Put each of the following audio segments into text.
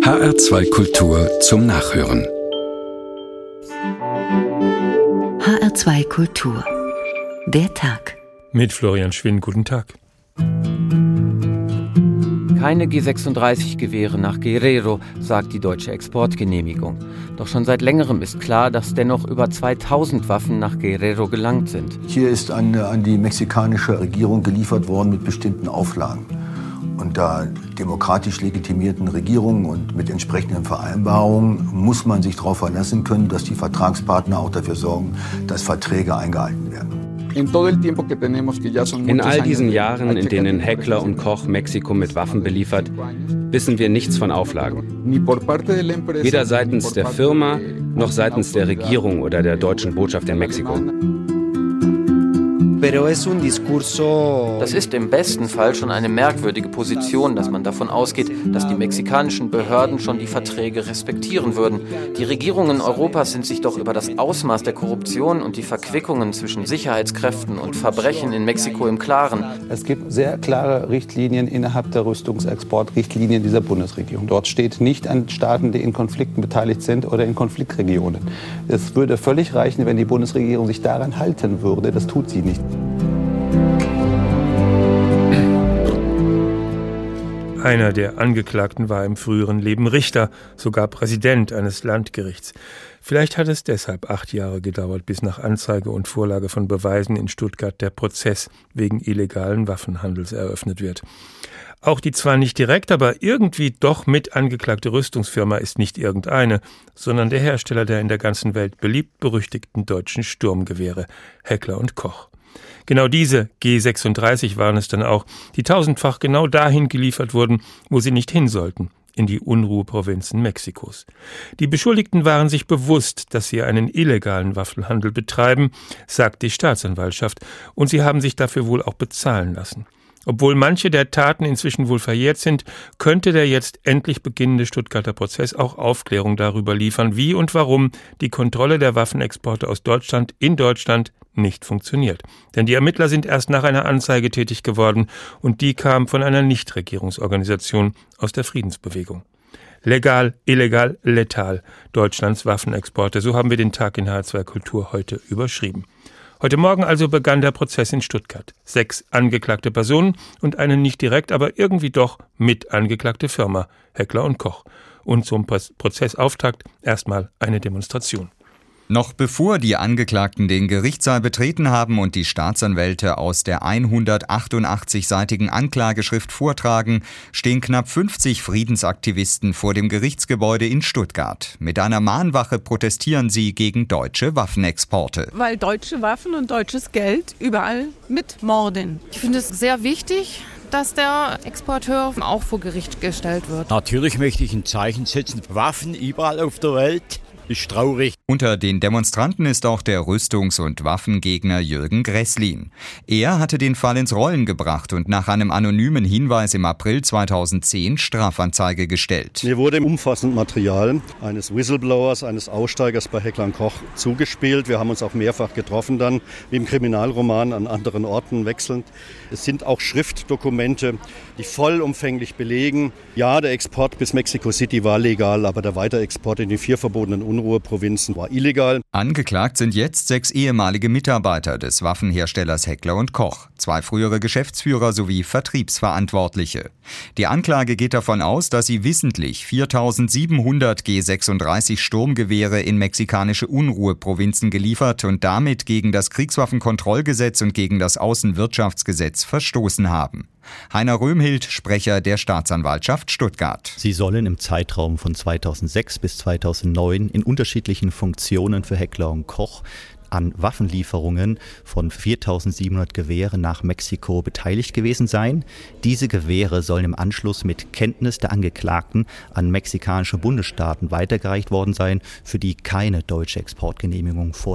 HR2 Kultur zum Nachhören. HR2 Kultur. Der Tag. Mit Florian Schwinn, guten Tag. Keine G36-Gewehre nach Guerrero, sagt die deutsche Exportgenehmigung. Doch schon seit längerem ist klar, dass dennoch über 2000 Waffen nach Guerrero gelangt sind. Hier ist an die mexikanische Regierung geliefert worden mit bestimmten Auflagen. Und da demokratisch legitimierten Regierungen und mit entsprechenden Vereinbarungen muss man sich darauf verlassen können, dass die Vertragspartner auch dafür sorgen, dass Verträge eingehalten werden. In all diesen Jahren, in denen Heckler und Koch Mexiko mit Waffen beliefert, wissen wir nichts von Auflagen. Weder seitens der Firma noch seitens der Regierung oder der deutschen Botschaft in Mexiko. Das ist im besten Fall schon eine merkwürdige Position, dass man davon ausgeht, dass die mexikanischen Behörden schon die Verträge respektieren würden. Die Regierungen Europas sind sich doch über das Ausmaß der Korruption und die Verquickungen zwischen Sicherheitskräften und Verbrechen in Mexiko im Klaren. Es gibt sehr klare Richtlinien innerhalb der Rüstungsexportrichtlinien dieser Bundesregierung. Dort steht nicht an Staaten, die in Konflikten beteiligt sind oder in Konfliktregionen. Es würde völlig reichen, wenn die Bundesregierung sich daran halten würde. Das tut sie nicht. Einer der Angeklagten war im früheren Leben Richter, sogar Präsident eines Landgerichts. Vielleicht hat es deshalb 8 Jahre gedauert, bis nach Anzeige und Vorlage von Beweisen in Stuttgart der Prozess wegen illegalen Waffenhandels eröffnet wird. Auch die zwar nicht direkt, aber irgendwie doch mit angeklagte Rüstungsfirma ist nicht irgendeine, sondern der Hersteller der in der ganzen Welt beliebt berüchtigten deutschen Sturmgewehre, Heckler und Koch. Genau diese G36 waren es dann auch, die tausendfach genau dahin geliefert wurden, wo sie nicht hin sollten, in die Unruheprovinzen Mexikos. Die Beschuldigten waren sich bewusst, dass sie einen illegalen Waffenhandel betreiben, sagt die Staatsanwaltschaft, und sie haben sich dafür wohl auch bezahlen lassen. Obwohl manche der Taten inzwischen wohl verjährt sind, könnte der jetzt endlich beginnende Stuttgarter Prozess auch Aufklärung darüber liefern, wie und warum die Kontrolle der Waffenexporte aus Deutschland in Deutschland nicht funktioniert. Denn die Ermittler sind erst nach einer Anzeige tätig geworden und die kam von einer Nichtregierungsorganisation aus der Friedensbewegung. Legal, illegal, letal. Deutschlands Waffenexporte. So haben wir den Tag in HR2 Kultur heute überschrieben. Heute Morgen also begann der Prozess in Stuttgart. 6 angeklagte Personen und eine nicht direkt, aber irgendwie doch mit angeklagte Firma, Heckler und Koch. Und zum Prozessauftakt erstmal eine Demonstration. Noch bevor die Angeklagten den Gerichtssaal betreten haben und die Staatsanwälte aus der 188-seitigen Anklageschrift vortragen, stehen knapp 50 Friedensaktivisten vor dem Gerichtsgebäude in Stuttgart. Mit einer Mahnwache protestieren sie gegen deutsche Waffenexporte. Weil deutsche Waffen und deutsches Geld überall mitmorden. Ich finde es sehr wichtig, dass der Exporteur auch vor Gericht gestellt wird. Natürlich möchte ich ein Zeichen setzen. Waffen überall auf der Welt. Ist traurig. Unter den Demonstranten ist auch der Rüstungs- und Waffengegner Jürgen Gresslin. Er hatte den Fall ins Rollen gebracht und nach einem anonymen Hinweis im April 2010 Strafanzeige gestellt. Mir wurde umfassend Material eines Whistleblowers, eines Aussteigers bei Heckler & Koch zugespielt. Wir haben uns auch mehrfach getroffen dann, wie im Kriminalroman, an anderen Orten wechselnd. Es sind auch Schriftdokumente, die vollumfänglich belegen, ja, der Export bis Mexico City war legal, aber der Weiterexport in die 4 verbotenen Unruheprovinzen war illegal. Angeklagt sind jetzt 6 ehemalige Mitarbeiter des Waffenherstellers Heckler und Koch, 2 frühere Geschäftsführer sowie Vertriebsverantwortliche. Die Anklage geht davon aus, dass sie wissentlich 4.700 G36 Sturmgewehre in mexikanische Unruheprovinzen geliefert und damit gegen das Kriegswaffenkontrollgesetz und gegen das Außenwirtschaftsgesetz verstoßen haben. Heiner Röhmhild, Sprecher der Staatsanwaltschaft Stuttgart. Sie sollen im Zeitraum von 2006 bis 2009 in unterschiedlichen Funktionen für Heckler und Koch an Waffenlieferungen von 4.700 Gewehren nach Mexiko beteiligt gewesen sein. Diese Gewehre sollen im Anschluss mit Kenntnis der Angeklagten an mexikanische Bundesstaaten weitergereicht worden sein, für die keine deutsche Exportgenehmigung vorlag.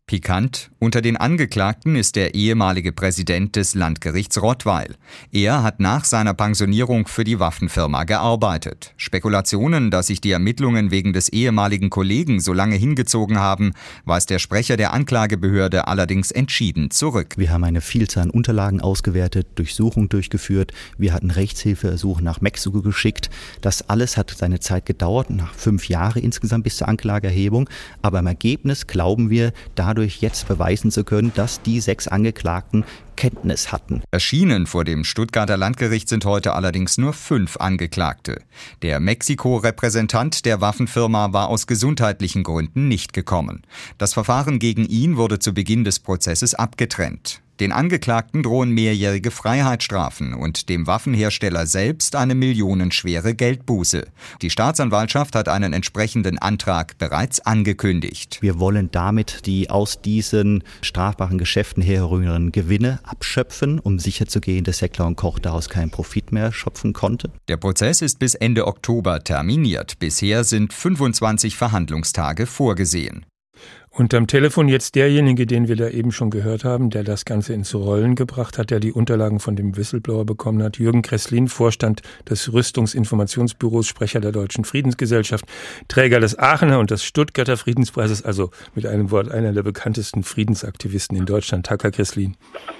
Pikant, unter den Angeklagten ist der ehemalige Präsident des Landgerichts Rottweil. Er hat nach seiner Pensionierung für die Waffenfirma gearbeitet. Spekulationen, dass sich die Ermittlungen wegen des ehemaligen Kollegen so lange hingezogen haben, weist der Sprecher der Anklagebehörde allerdings entschieden zurück. Wir haben eine Vielzahl an Unterlagen ausgewertet, Durchsuchungen durchgeführt, wir hatten Rechtshilfeersuchen nach Mexiko geschickt. Das alles hat seine Zeit gedauert, nach 5 Jahre insgesamt bis zur Anklageerhebung. Aber im Ergebnis glauben wir, dadurch jetzt beweisen zu können, dass die 6 Angeklagten Kenntnis hatten. Erschienen vor dem Stuttgarter Landgericht sind heute allerdings nur 5 Angeklagte. Der Mexiko-Repräsentant der Waffenfirma war aus gesundheitlichen Gründen nicht gekommen. Das Verfahren gegen ihn wurde zu Beginn des Prozesses abgetrennt. Den Angeklagten drohen mehrjährige Freiheitsstrafen und dem Waffenhersteller selbst eine millionenschwere Geldbuße. Die Staatsanwaltschaft hat einen entsprechenden Antrag bereits angekündigt. Wir wollen damit die aus diesen strafbaren Geschäften herrührenden Gewinne abschöpfen, um sicherzugehen, dass Heckler & Koch daraus keinen Profit mehr schöpfen konnte. Der Prozess ist bis Ende Oktober terminiert. Bisher sind 25 Verhandlungstage vorgesehen. Und am Telefon jetzt derjenige, den wir da eben schon gehört haben, der das Ganze ins Rollen gebracht hat, der die Unterlagen von dem Whistleblower bekommen hat. Jürgen Kresslin, Vorstand des Rüstungsinformationsbüros, Sprecher der Deutschen Friedensgesellschaft, Träger des Aachener und des Stuttgarter Friedenspreises, also mit einem Wort einer der bekanntesten Friedensaktivisten in Deutschland. Tag, Herr Kresslin.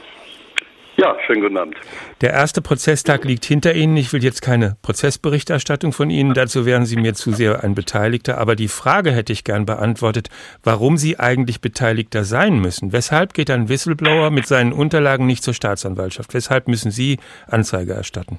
Ja, schönen guten Abend. Der erste Prozesstag liegt hinter Ihnen. Ich will jetzt keine Prozessberichterstattung von Ihnen. Dazu wären Sie mir zu sehr ein Beteiligter. Aber die Frage hätte ich gern beantwortet, warum Sie eigentlich Beteiligter sein müssen. Weshalb geht ein Whistleblower mit seinen Unterlagen nicht zur Staatsanwaltschaft? Weshalb müssen Sie Anzeige erstatten?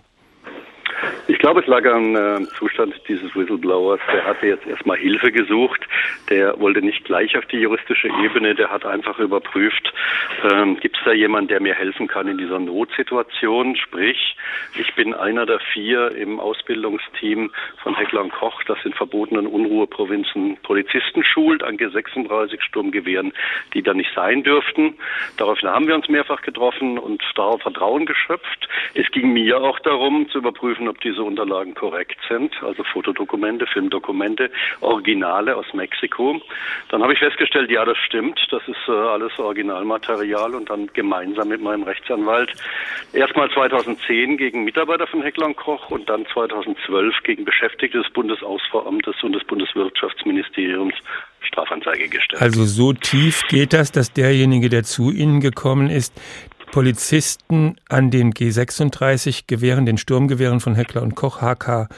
Ich glaube, es lag am Zustand dieses Whistleblowers. Der hatte jetzt erstmal Hilfe gesucht. Der wollte nicht gleich auf die juristische Ebene. Der hat einfach überprüft, gibt es da jemanden, der mir helfen kann in dieser Notsituation? Sprich, ich bin einer der 4 im Ausbildungsteam von Heckler & Koch, das in verbotenen Unruheprovinzen Polizisten schult, an G36 Sturmgewehren, die da nicht sein dürften. Daraufhin haben wir uns mehrfach getroffen und darauf Vertrauen geschöpft. Es ging mir auch darum, zu überprüfen, ob diese Unterlagen korrekt sind, also Fotodokumente, Filmdokumente, Originale aus Mexiko. Dann habe ich festgestellt, ja, das stimmt, das ist alles Originalmaterial und dann gemeinsam mit meinem Rechtsanwalt erstmal 2010 gegen Mitarbeiter von Heckler & Koch und dann 2012 gegen Beschäftigte des Bundesausfuhramtes und des Bundeswirtschaftsministeriums Strafanzeige gestellt. Also so tief geht das, dass derjenige, der zu Ihnen gekommen ist, Polizisten an den G36-Gewehren, den Sturmgewehren von Heckler & Koch, HK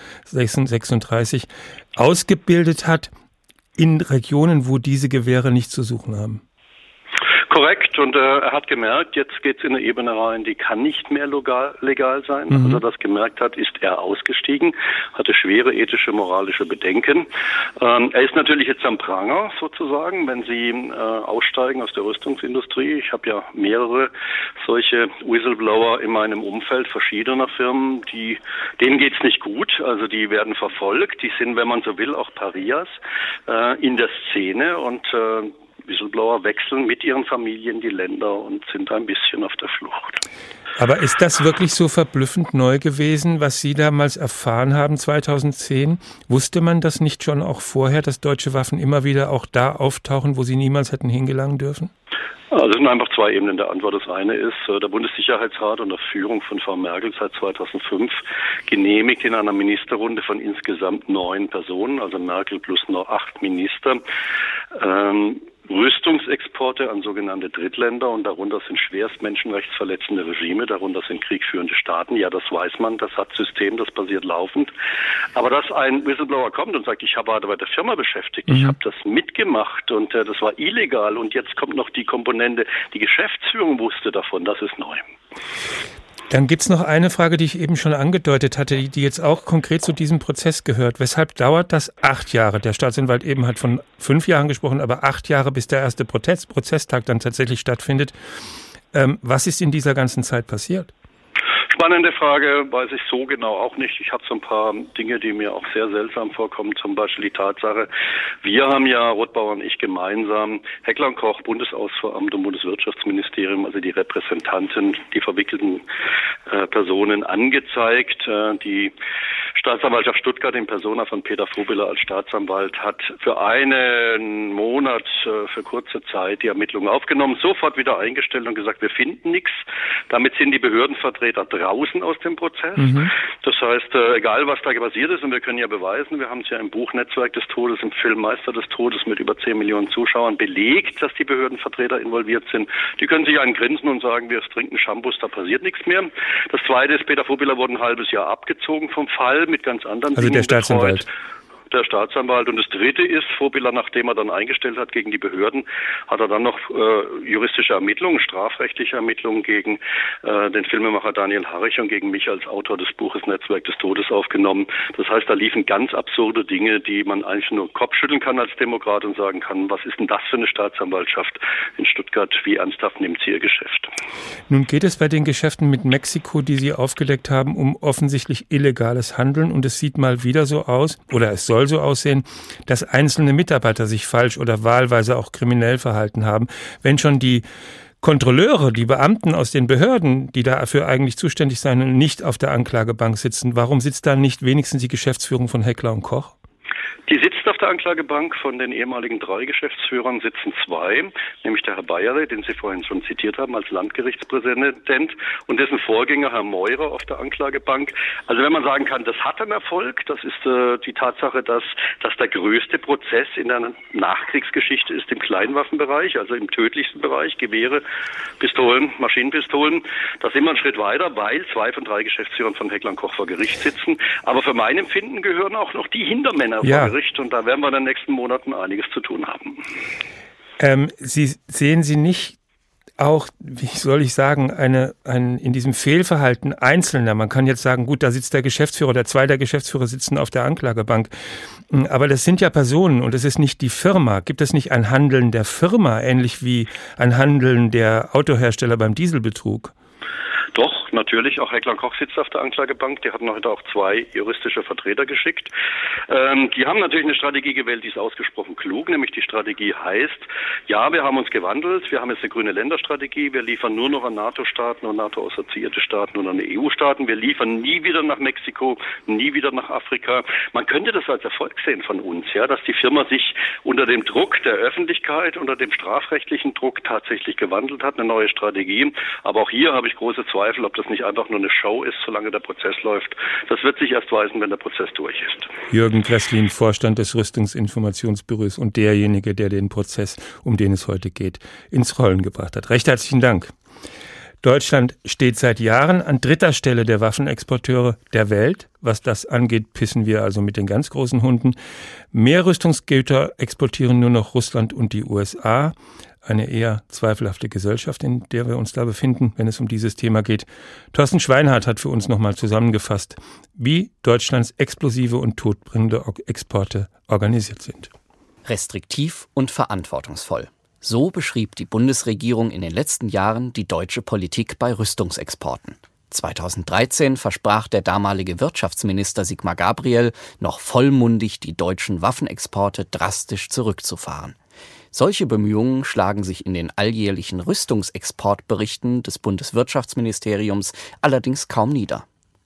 36, ausgebildet hat in Regionen, wo diese Gewehre nichts zu suchen haben. Korrekt, und er hat gemerkt, jetzt geht's in eine Ebene rein, die kann nicht mehr legal sein. Als er das gemerkt hat, ist er ausgestiegen, hatte schwere ethische, moralische Bedenken. Er ist natürlich jetzt am Pranger sozusagen, wenn Sie aussteigen aus der Rüstungsindustrie. Ich habe ja mehrere solche Whistleblower in meinem Umfeld verschiedener Firmen, denen geht's nicht gut, also die werden verfolgt, die sind, wenn man so will, auch Parias in der Szene und Whistleblower wechseln mit ihren Familien die Länder und sind ein bisschen auf der Flucht. Aber ist das wirklich so verblüffend neu gewesen, was Sie damals erfahren haben, 2010? Wusste man das nicht schon auch vorher, dass deutsche Waffen immer wieder auch da auftauchen, wo sie niemals hätten hingelangen dürfen? Also es sind einfach 2 Ebenen der Antwort. Das eine ist, der Bundessicherheitsrat unter Führung von Frau Merkel seit 2005 genehmigt in einer Ministerrunde von insgesamt 9 Personen, also Merkel plus noch 8 Minister, Rüstungsexporte an sogenannte Drittländer und darunter sind schwerst menschenrechtsverletzende Regime, darunter sind kriegführende Staaten. Ja, das weiß man, das hat System, das passiert laufend. Aber dass ein Whistleblower kommt und sagt, ich habe bei der Firma beschäftigt, ich habe das mitgemacht und das war illegal und jetzt kommt noch die Komponente, die Geschäftsführung wusste davon, das ist neu. Dann gibt's noch eine Frage, die ich eben schon angedeutet hatte, die jetzt auch konkret zu diesem Prozess gehört. Weshalb dauert das 8 Jahre? Der Staatsanwalt eben hat von 5 Jahren gesprochen, aber 8 Jahre, bis der erste Prozesstag dann tatsächlich stattfindet. Was ist in dieser ganzen Zeit passiert? Spannende Frage, weiß ich so genau auch nicht. Ich habe so ein paar Dinge, die mir auch sehr seltsam vorkommen. Zum Beispiel die Tatsache, wir haben ja, Rothbauer und ich gemeinsam, Heckler & Koch, Bundesausfuhramt und Bundeswirtschaftsministerium, also die Repräsentanten, die verwickelten Personen angezeigt. Die Staatsanwaltschaft Stuttgart in Persona von Peter Vobiler als Staatsanwalt hat für einen Monat, für kurze Zeit die Ermittlungen aufgenommen, sofort wieder eingestellt und gesagt, wir finden nichts. Damit sind die Behördenvertreter draußen aus dem Prozess. Das heißt, egal was da passiert ist, und wir können ja beweisen, wir haben es ja im Buch Netzwerk des Todes, im Film Meister des Todes mit über 10 Millionen Zuschauern belegt, dass die Behördenvertreter involviert sind. Die können sich einen grinsen und sagen, wir trinken Shampoos, da passiert nichts mehr. Das Zweite ist, Peter Vobiler wurde ein halbes Jahr abgezogen vom Fall mit ganz anderen Dingen. Also der Staatsanwalt. Der Staatsanwalt. Und das Dritte ist, Vobiler, nachdem er dann eingestellt hat gegen die Behörden, hat er dann noch juristische Ermittlungen, strafrechtliche Ermittlungen gegen den Filmemacher Daniel Harrich und gegen mich als Autor des Buches Netzwerk des Todes aufgenommen. Das heißt, da liefen ganz absurde Dinge, die man eigentlich nur Kopfschütteln kann als Demokrat und sagen kann, was ist denn das für eine Staatsanwaltschaft in Stuttgart? Wie ernsthaft nimmt sie ihr Geschäft? Nun geht es bei den Geschäften mit Mexiko, die Sie aufgedeckt haben, um offensichtlich illegales Handeln. Und es sieht mal wieder so aus, oder es soll so aussehen, dass einzelne Mitarbeiter sich falsch oder wahlweise auch kriminell verhalten haben. Wenn schon die Kontrolleure, die Beamten aus den Behörden, die dafür eigentlich zuständig sein und nicht auf der Anklagebank sitzen, warum sitzt da nicht wenigstens die Geschäftsführung von Heckler & Koch? Die sitzt auf der Anklagebank. Von den ehemaligen 3 Geschäftsführern sitzen 2, nämlich der Herr Bayerle, den Sie vorhin schon zitiert haben, als Landgerichtspräsident, und dessen Vorgänger Herr Meurer auf der Anklagebank. Also wenn man sagen kann, das hat einen Erfolg, das ist die Tatsache, dass der größte Prozess in der Nachkriegsgeschichte ist im Kleinwaffenbereich, also im tödlichsten Bereich, Gewehre, Pistolen, Maschinenpistolen. Da sind wir einen Schritt weiter, weil 2 von 3 Geschäftsführern von Heckler & Koch vor Gericht sitzen. Aber für mein Empfinden gehören auch noch die Hintermänner vor Gericht. Und da werden wir in den nächsten Monaten einiges zu tun haben. Sehen Sie nicht auch, wie soll ich sagen, in diesem Fehlverhalten Einzelner, man kann jetzt sagen, gut, da sitzt der Geschäftsführer oder 2 der Geschäftsführer sitzen auf der Anklagebank, aber das sind ja Personen und es ist nicht die Firma. Gibt es nicht ein Handeln der Firma, ähnlich wie ein Handeln der Autohersteller beim Dieselbetrug? Doch, natürlich. Auch Heckler & Koch sitzt auf der Anklagebank. Die hatten heute auch 2 juristische Vertreter geschickt. Die haben natürlich eine Strategie gewählt, die ist ausgesprochen klug. Nämlich die Strategie heißt, ja, wir haben uns gewandelt. Wir haben jetzt eine grüne Länderstrategie. Wir liefern nur noch an NATO-Staaten und NATO-assoziierte Staaten und an EU-Staaten. Wir liefern nie wieder nach Mexiko, nie wieder nach Afrika. Man könnte das als Erfolg sehen von uns, ja, dass die Firma sich unter dem Druck der Öffentlichkeit, unter dem strafrechtlichen Druck tatsächlich gewandelt hat, eine neue Strategie. Aber auch hier habe ich große Zweifel, ob das nicht einfach nur eine Show ist, solange der Prozess läuft. Das wird sich erst weisen, wenn der Prozess durch ist. Jürgen Gresslin, Vorstand des Rüstungsinformationsbüros und derjenige, der den Prozess, um den es heute geht, ins Rollen gebracht hat. Recht herzlichen Dank. Deutschland steht seit Jahren an 3. Stelle der Waffenexporteure der Welt. Was das angeht, pissen wir also mit den ganz großen Hunden. Mehr Rüstungsgüter exportieren nur noch Russland und die USA. Eine eher zweifelhafte Gesellschaft, in der wir uns da befinden, wenn es um dieses Thema geht. Thorsten Schweinhardt hat für uns nochmal zusammengefasst, wie Deutschlands explosive und todbringende Exporte organisiert sind. Restriktiv und verantwortungsvoll. So beschrieb die Bundesregierung in den letzten Jahren die deutsche Politik bei Rüstungsexporten. 2013 versprach der damalige Wirtschaftsminister Sigmar Gabriel noch vollmundig, die deutschen Waffenexporte drastisch zurückzufahren. Solche Bemühungen schlagen sich in den alljährlichen Rüstungsexportberichten des Bundeswirtschaftsministeriums allerdings kaum nieder.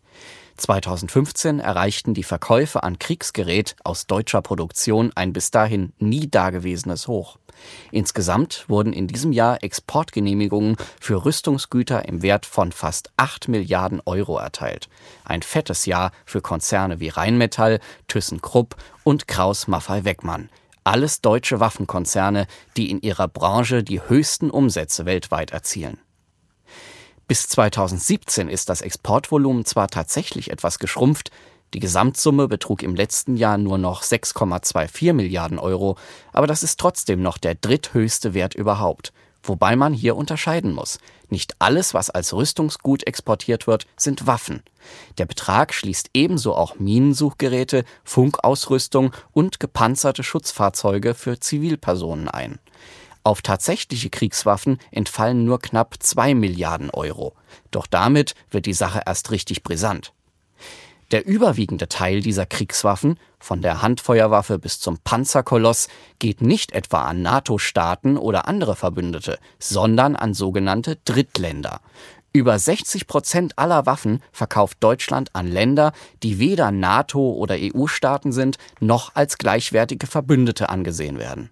2015 erreichten die Verkäufe an Kriegsgerät aus deutscher Produktion ein bis dahin nie dagewesenes Hoch. Insgesamt wurden in diesem Jahr Exportgenehmigungen für Rüstungsgüter im Wert von fast 8 Milliarden Euro erteilt. Ein fettes Jahr für Konzerne wie Rheinmetall, ThyssenKrupp und Krauss-Maffei-Wegmann. Alles deutsche Waffenkonzerne, die in ihrer Branche die höchsten Umsätze weltweit erzielen. Bis 2017 ist das Exportvolumen zwar tatsächlich etwas geschrumpft, die Gesamtsumme betrug im letzten Jahr nur noch 6,24 Milliarden Euro, aber das ist trotzdem noch der dritthöchste Wert überhaupt. Wobei man hier unterscheiden muss. Nicht alles, was als Rüstungsgut exportiert wird, sind Waffen. Der Betrag schließt ebenso auch Minensuchgeräte, Funkausrüstung und gepanzerte Schutzfahrzeuge für Zivilpersonen ein. Auf tatsächliche Kriegswaffen entfallen nur knapp 2 Milliarden Euro. Doch damit wird die Sache erst richtig brisant. Der überwiegende Teil dieser Kriegswaffen, von der Handfeuerwaffe bis zum Panzerkoloss, geht nicht etwa an NATO-Staaten oder andere Verbündete, sondern an sogenannte Drittländer. Über 60% aller Waffen verkauft Deutschland an Länder, die weder NATO- oder EU-Staaten sind, noch als gleichwertige Verbündete angesehen werden.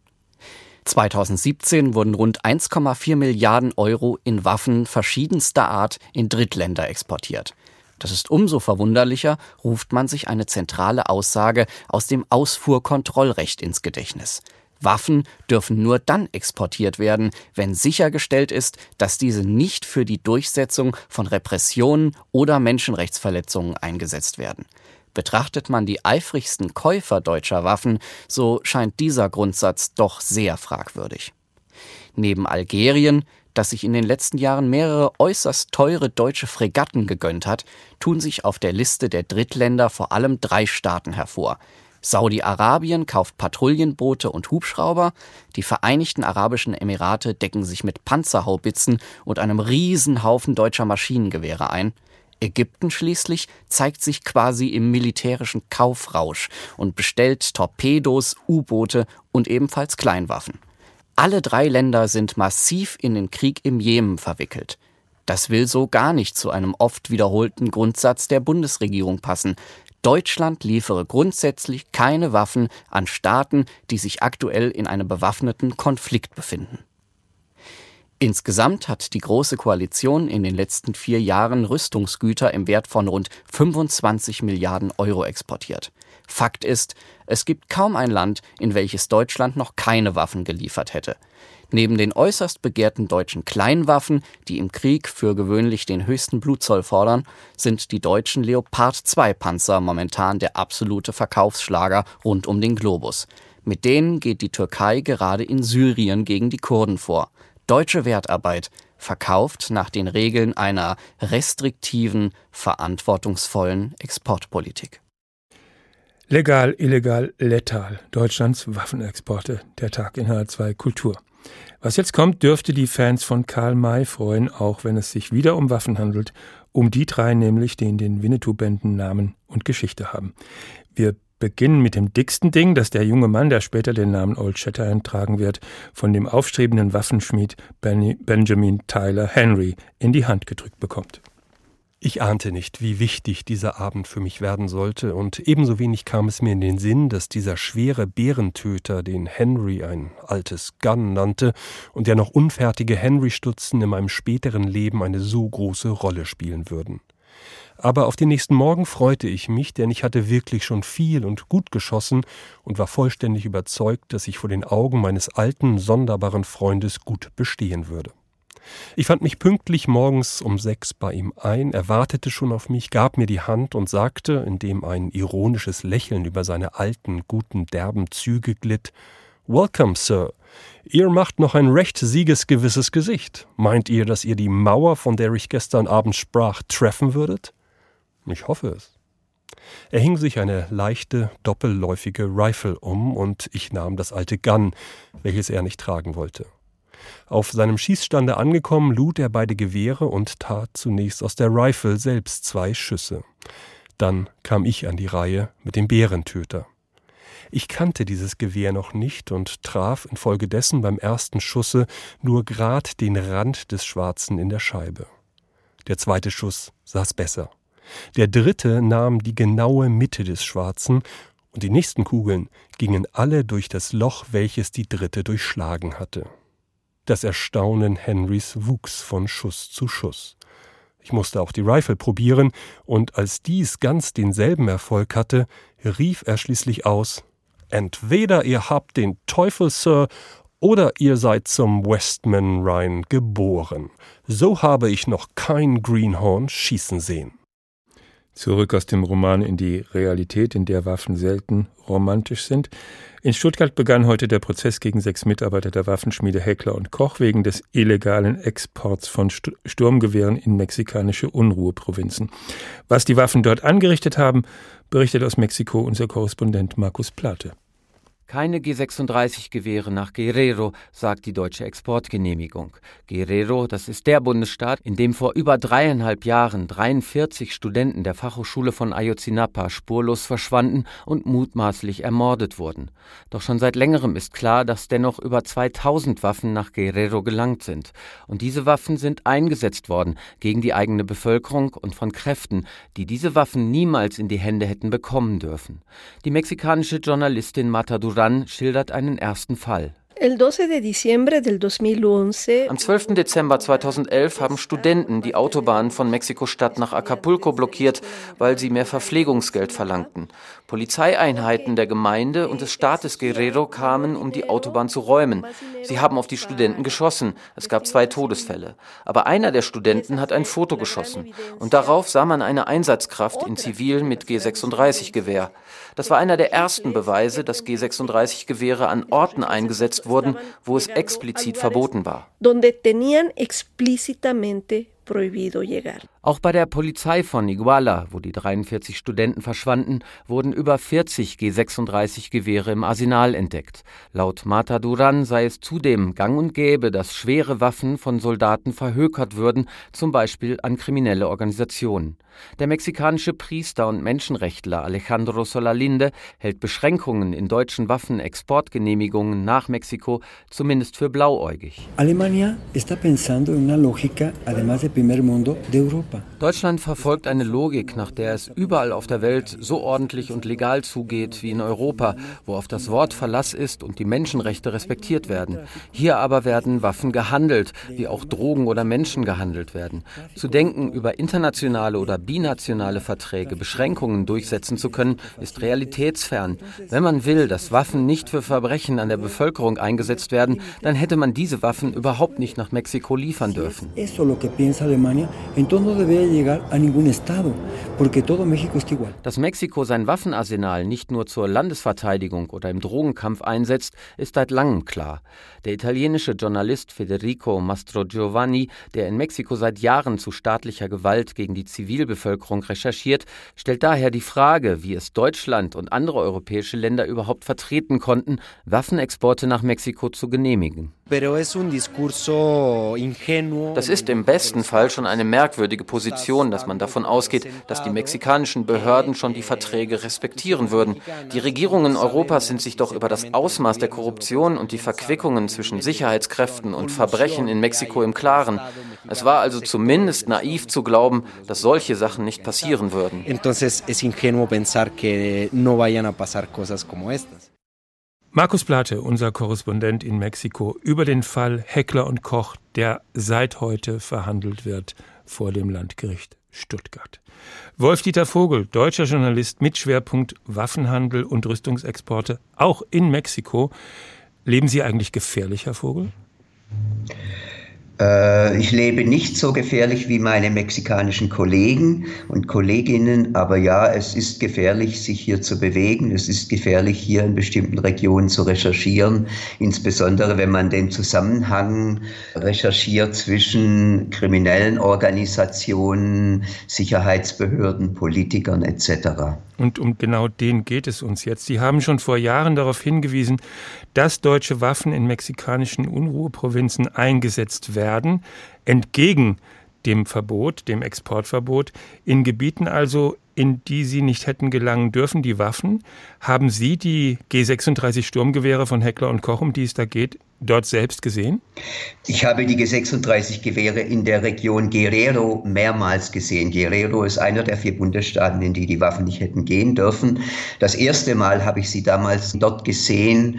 2017 wurden rund 1,4 Milliarden Euro in Waffen verschiedenster Art in Drittländer exportiert. Das ist umso verwunderlicher, ruft man sich eine zentrale Aussage aus dem Ausfuhrkontrollrecht ins Gedächtnis. Waffen dürfen nur dann exportiert werden, wenn sichergestellt ist, dass diese nicht für die Durchsetzung von Repressionen oder Menschenrechtsverletzungen eingesetzt werden. Betrachtet man die eifrigsten Käufer deutscher Waffen, so scheint dieser Grundsatz doch sehr fragwürdig. Neben Algerien, das sich in den letzten Jahren mehrere äußerst teure deutsche Fregatten gegönnt hat, tun sich auf der Liste der Drittländer vor allem 3 Staaten hervor. Saudi-Arabien kauft Patrouillenboote und Hubschrauber, die Vereinigten Arabischen Emirate decken sich mit Panzerhaubitzen und einem Riesenhaufen deutscher Maschinengewehre ein. Ägypten schließlich zeigt sich quasi im militärischen Kaufrausch und bestellt Torpedos, U-Boote und ebenfalls Kleinwaffen. Alle 3 Länder sind massiv in den Krieg im Jemen verwickelt. Das will so gar nicht zu einem oft wiederholten Grundsatz der Bundesregierung passen. Deutschland liefere grundsätzlich keine Waffen an Staaten, die sich aktuell in einem bewaffneten Konflikt befinden. Insgesamt hat die Große Koalition in den letzten 4 Jahren Rüstungsgüter im Wert von rund 25 Milliarden Euro exportiert. Fakt ist, es gibt kaum ein Land, in welches Deutschland noch keine Waffen geliefert hätte. Neben den äußerst begehrten deutschen Kleinwaffen, die im Krieg für gewöhnlich den höchsten Blutzoll fordern, sind die deutschen Leopard-2-Panzer momentan der absolute Verkaufsschlager rund um den Globus. Mit denen geht die Türkei gerade in Syrien gegen die Kurden vor. Deutsche Wertarbeit, verkauft nach den Regeln einer restriktiven, verantwortungsvollen Exportpolitik. Legal, illegal, letal. Deutschlands Waffenexporte. Der Tag in HR2 Kultur. Was jetzt kommt, dürfte die Fans von Karl May freuen, auch wenn es sich wieder um Waffen handelt. Um die 3 nämlich, die in den Winnetou-Bänden Namen und Geschichte haben. Wir beginnen mit dem dicksten Ding, das der junge Mann, der später den Namen Old Shatterhand tragen wird, von dem aufstrebenden Waffenschmied Benjamin Tyler Henry in die Hand gedrückt bekommt. Ich ahnte nicht, wie wichtig dieser Abend für mich werden sollte, und ebenso wenig kam es mir in den Sinn, dass dieser schwere Bärentöter, den Henry ein altes Gun nannte, und der noch unfertige Henry-Stutzen in meinem späteren Leben eine so große Rolle spielen würden. Aber auf den nächsten Morgen freute ich mich, denn ich hatte wirklich schon viel und gut geschossen und war vollständig überzeugt, dass ich vor den Augen meines alten, sonderbaren Freundes gut bestehen würde. Ich fand mich pünktlich morgens um 6 bei ihm ein, er wartete schon auf mich, gab mir die Hand und sagte, indem ein ironisches Lächeln über seine alten, guten, derben Züge glitt: »Welcome, Sir. Ihr macht noch ein recht siegesgewisses Gesicht. Meint ihr, dass ihr die Mauer, von der ich gestern Abend sprach, treffen würdet?« Ich hoffe es. Er hing sich eine leichte, doppelläufige Rifle um und ich nahm das alte Gun, welches er nicht tragen wollte. Auf seinem Schießstande angekommen, lud er beide Gewehre und tat zunächst aus der Rifle selbst 2 Schüsse. Dann kam ich an die Reihe mit dem Bärentöter. Ich kannte dieses Gewehr noch nicht und traf infolgedessen beim ersten Schusse nur grad den Rand des Schwarzen in der Scheibe. Der zweite Schuss saß besser. Der dritte nahm die genaue Mitte des Schwarzen und die nächsten Kugeln gingen alle durch das Loch, welches die dritte durchschlagen hatte. Das Erstaunen Henrys wuchs von Schuss zu Schuss. Ich musste auch die Rifle probieren, und als dies ganz denselben Erfolg hatte, rief er schließlich aus: »Entweder ihr habt den Teufel, Sir, oder ihr seid zum Westman Rhine geboren. So habe ich noch kein Greenhorn schießen sehen.« Zurück aus dem Roman in die Realität, in der Waffen selten romantisch sind. In Stuttgart begann heute der Prozess gegen 6 Mitarbeiter der Waffenschmiede Heckler & Koch wegen des illegalen Exports von Sturmgewehren in mexikanische Unruheprovinzen. Was die Waffen dort angerichtet haben, berichtet aus Mexiko unser Korrespondent Markus Plate. Keine G36-Gewehre nach Guerrero, sagt die deutsche Exportgenehmigung. Guerrero, das ist der Bundesstaat, in dem vor über 3,5 Jahren 43 Studenten der Fachhochschule von Ayotzinapa spurlos verschwanden und mutmaßlich ermordet wurden. Doch schon seit längerem ist klar, dass dennoch über 2000 Waffen nach Guerrero gelangt sind. Und diese Waffen sind eingesetzt worden gegen die eigene Bevölkerung und von Kräften, die diese Waffen niemals in die Hände hätten bekommen dürfen. Die mexikanische Journalistin Marta Duran schildert einen ersten Fall. Am 12. Dezember 2011 haben Studenten die Autobahn von Mexiko-Stadt nach Acapulco blockiert, weil sie mehr Verpflegungsgeld verlangten. Polizeieinheiten der Gemeinde und des Staates Guerrero kamen, um die Autobahn zu räumen. Sie haben auf die Studenten geschossen. Es gab 2 Todesfälle. Aber einer der Studenten hat ein Foto geschossen. Und darauf sah man eine Einsatzkraft in Zivil mit G36-Gewehr. Das war einer der ersten Beweise, dass G36-Gewehre an Orten eingesetzt wurden, wo es explizit verboten war. Auch bei der Polizei von Iguala, wo die 43 Studenten verschwanden, wurden über 40 G36-Gewehre im Arsenal entdeckt. Laut Marta Duran sei es zudem gang und gäbe, dass schwere Waffen von Soldaten verhökert würden, zum Beispiel an kriminelle Organisationen. Der mexikanische Priester und Menschenrechtler Alejandro Solalinde hält Beschränkungen in deutschen Waffenexportgenehmigungen nach Mexiko zumindest für blauäugig. Alemania está pensando en una lógica, además de primer mundo, de Europa. Deutschland verfolgt eine Logik, nach der es überall auf der Welt so ordentlich und legal zugeht wie in Europa, wo auf das Wort Verlass ist und die Menschenrechte respektiert werden. Hier aber werden Waffen gehandelt, wie auch Drogen oder Menschen gehandelt werden. Zu denken, über internationale oder binationale Verträge Beschränkungen durchsetzen zu können, ist realitätsfern. Wenn man will, dass Waffen nicht für Verbrechen an der Bevölkerung eingesetzt werden, dann hätte man diese Waffen überhaupt nicht nach Mexiko liefern dürfen. Dass Mexiko sein Waffenarsenal nicht nur zur Landesverteidigung oder im Drogenkampf einsetzt, ist seit langem klar. Der italienische Journalist Federico Mastrogiovanni, der in Mexiko seit Jahren zu staatlicher Gewalt gegen die Zivilbevölkerung recherchiert, stellt daher die Frage, wie es Deutschland und andere europäische Länder überhaupt vertreten konnten, Waffenexporte nach Mexiko zu genehmigen. Das ist im besten Fall schon eine merkwürdige Position, dass man davon ausgeht, dass die mexikanischen Behörden schon die Verträge respektieren würden. Die Regierungen Europas sind sich doch über das Ausmaß der Korruption und die Verquickungen zwischen Sicherheitskräften und Verbrechen in Mexiko im Klaren. Es war also zumindest naiv zu glauben, dass solche Sachen nicht passieren würden. Markus Plate, unser Korrespondent in Mexiko, über den Fall Heckler und Koch, der seit heute verhandelt wird vor dem Landgericht Stuttgart. Wolf-Dieter Vogel, deutscher Journalist mit Schwerpunkt Waffenhandel und Rüstungsexporte, auch in Mexiko. Leben Sie eigentlich gefährlich, Herr Vogel? Ich lebe nicht so gefährlich wie meine mexikanischen Kollegen und Kolleginnen, aber ja, es ist gefährlich, sich hier zu bewegen. Es ist gefährlich, hier in bestimmten Regionen zu recherchieren, insbesondere wenn man den Zusammenhang recherchiert zwischen kriminellen Organisationen, Sicherheitsbehörden, Politikern etc. Und um genau den geht es uns jetzt. Sie haben schon vor Jahren darauf hingewiesen, dass deutsche Waffen in mexikanischen Unruheprovinzen eingesetzt werden, entgegen dem Verbot, dem Exportverbot, in Gebieten also, in die sie nicht hätten gelangen dürfen, die Waffen. Haben Sie die G36 Sturmgewehre von Heckler und Koch, um die es da geht, dort selbst gesehen? Ich habe die G36 Gewehre in der Region Guerrero mehrmals gesehen. Guerrero ist einer der 4 Bundesstaaten, in die die Waffen nicht hätten gehen dürfen. Das erste Mal habe ich sie damals dort gesehen,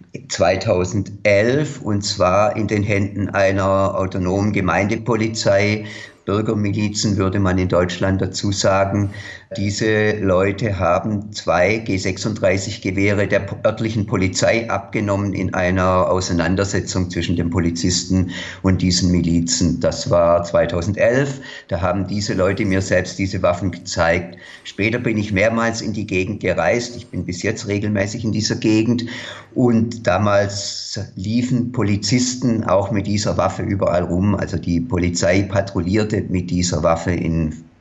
2011, und zwar in den Händen einer autonomen Gemeindepolizei. Bürgermilizen würde man in Deutschland dazu sagen. Diese Leute haben 2 G36-Gewehre der örtlichen Polizei abgenommen in einer Auseinandersetzung zwischen den Polizisten und diesen Milizen. Das war 2011. Da haben diese Leute mir selbst diese Waffen gezeigt. Später bin ich mehrmals in die Gegend gereist. Ich bin bis jetzt regelmäßig in dieser Gegend. Und damals liefen Polizisten auch mit dieser Waffe überall rum. Also die Polizei patrouillierte mit dieser Waffe in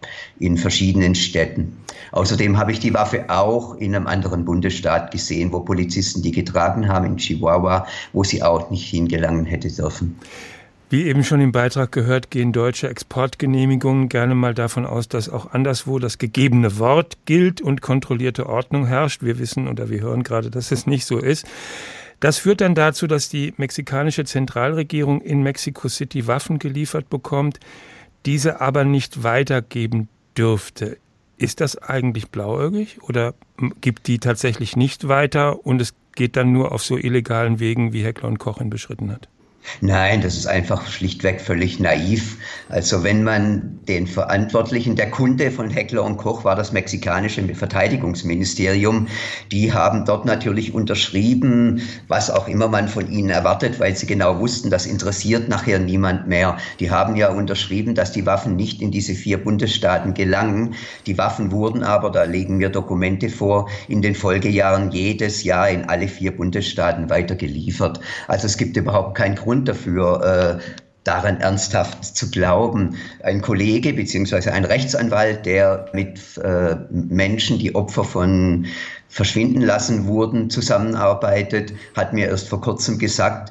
in verschiedenen Städten. Außerdem habe ich die Waffe auch in einem anderen Bundesstaat gesehen, wo Polizisten die getragen haben, in Chihuahua, wo sie auch nicht hingelangen hätte dürfen. Wie eben schon im Beitrag gehört, gehen deutsche Exportgenehmigungen gerne mal davon aus, dass auch anderswo das gegebene Wort gilt und kontrollierte Ordnung herrscht. Wir wissen oder wir hören gerade, dass es nicht so ist. Das führt dann dazu, dass die mexikanische Zentralregierung in Mexico City Waffen geliefert bekommt, diese aber nicht weitergeben dürfte. Ist das eigentlich blauäugig oder gibt die tatsächlich nicht weiter und es geht dann nur auf so illegalen Wegen, wie Heckler & Koch ihn beschritten hat? Nein, das ist einfach schlichtweg völlig naiv. Also wenn man den Verantwortlichen, der Kunde von Heckler & Koch war das mexikanische Verteidigungsministerium, die haben dort natürlich unterschrieben, was auch immer man von ihnen erwartet, weil sie genau wussten, das interessiert nachher niemand mehr. Die haben ja unterschrieben, dass die Waffen nicht in diese 4 Bundesstaaten gelangen. Die Waffen wurden aber, da legen wir Dokumente vor, in den Folgejahren jedes Jahr in alle 4 Bundesstaaten weitergeliefert. Also es gibt überhaupt keinen Grund dafür, daran ernsthaft zu glauben. Ein Kollege bzw. ein Rechtsanwalt, der mit Menschen, die Opfer von verschwinden lassen wurden, zusammenarbeitet, hat mir erst vor kurzem gesagt,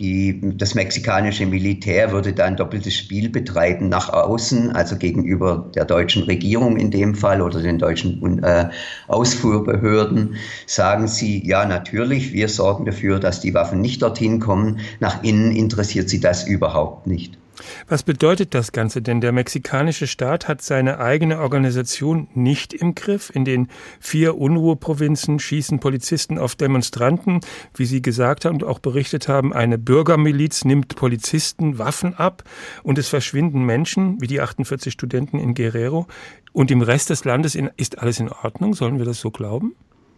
das mexikanische Militär würde da ein doppeltes Spiel betreiben nach außen, also gegenüber der deutschen Regierung in dem Fall oder den deutschen Ausfuhrbehörden. Sagen sie, ja natürlich, wir sorgen dafür, dass die Waffen nicht dorthin kommen. Nach innen interessiert sie das überhaupt nicht. Was bedeutet das Ganze denn? Der mexikanische Staat hat seine eigene Organisation nicht im Griff. In den 4 Unruheprovinzen schießen Polizisten auf Demonstranten. Wie Sie gesagt haben und auch berichtet haben, eine Bürgermiliz nimmt Polizisten Waffen ab und es verschwinden Menschen, wie die 48 Studenten in Guerrero. Und im Rest des Landes ist alles in Ordnung? Sollen wir das so glauben?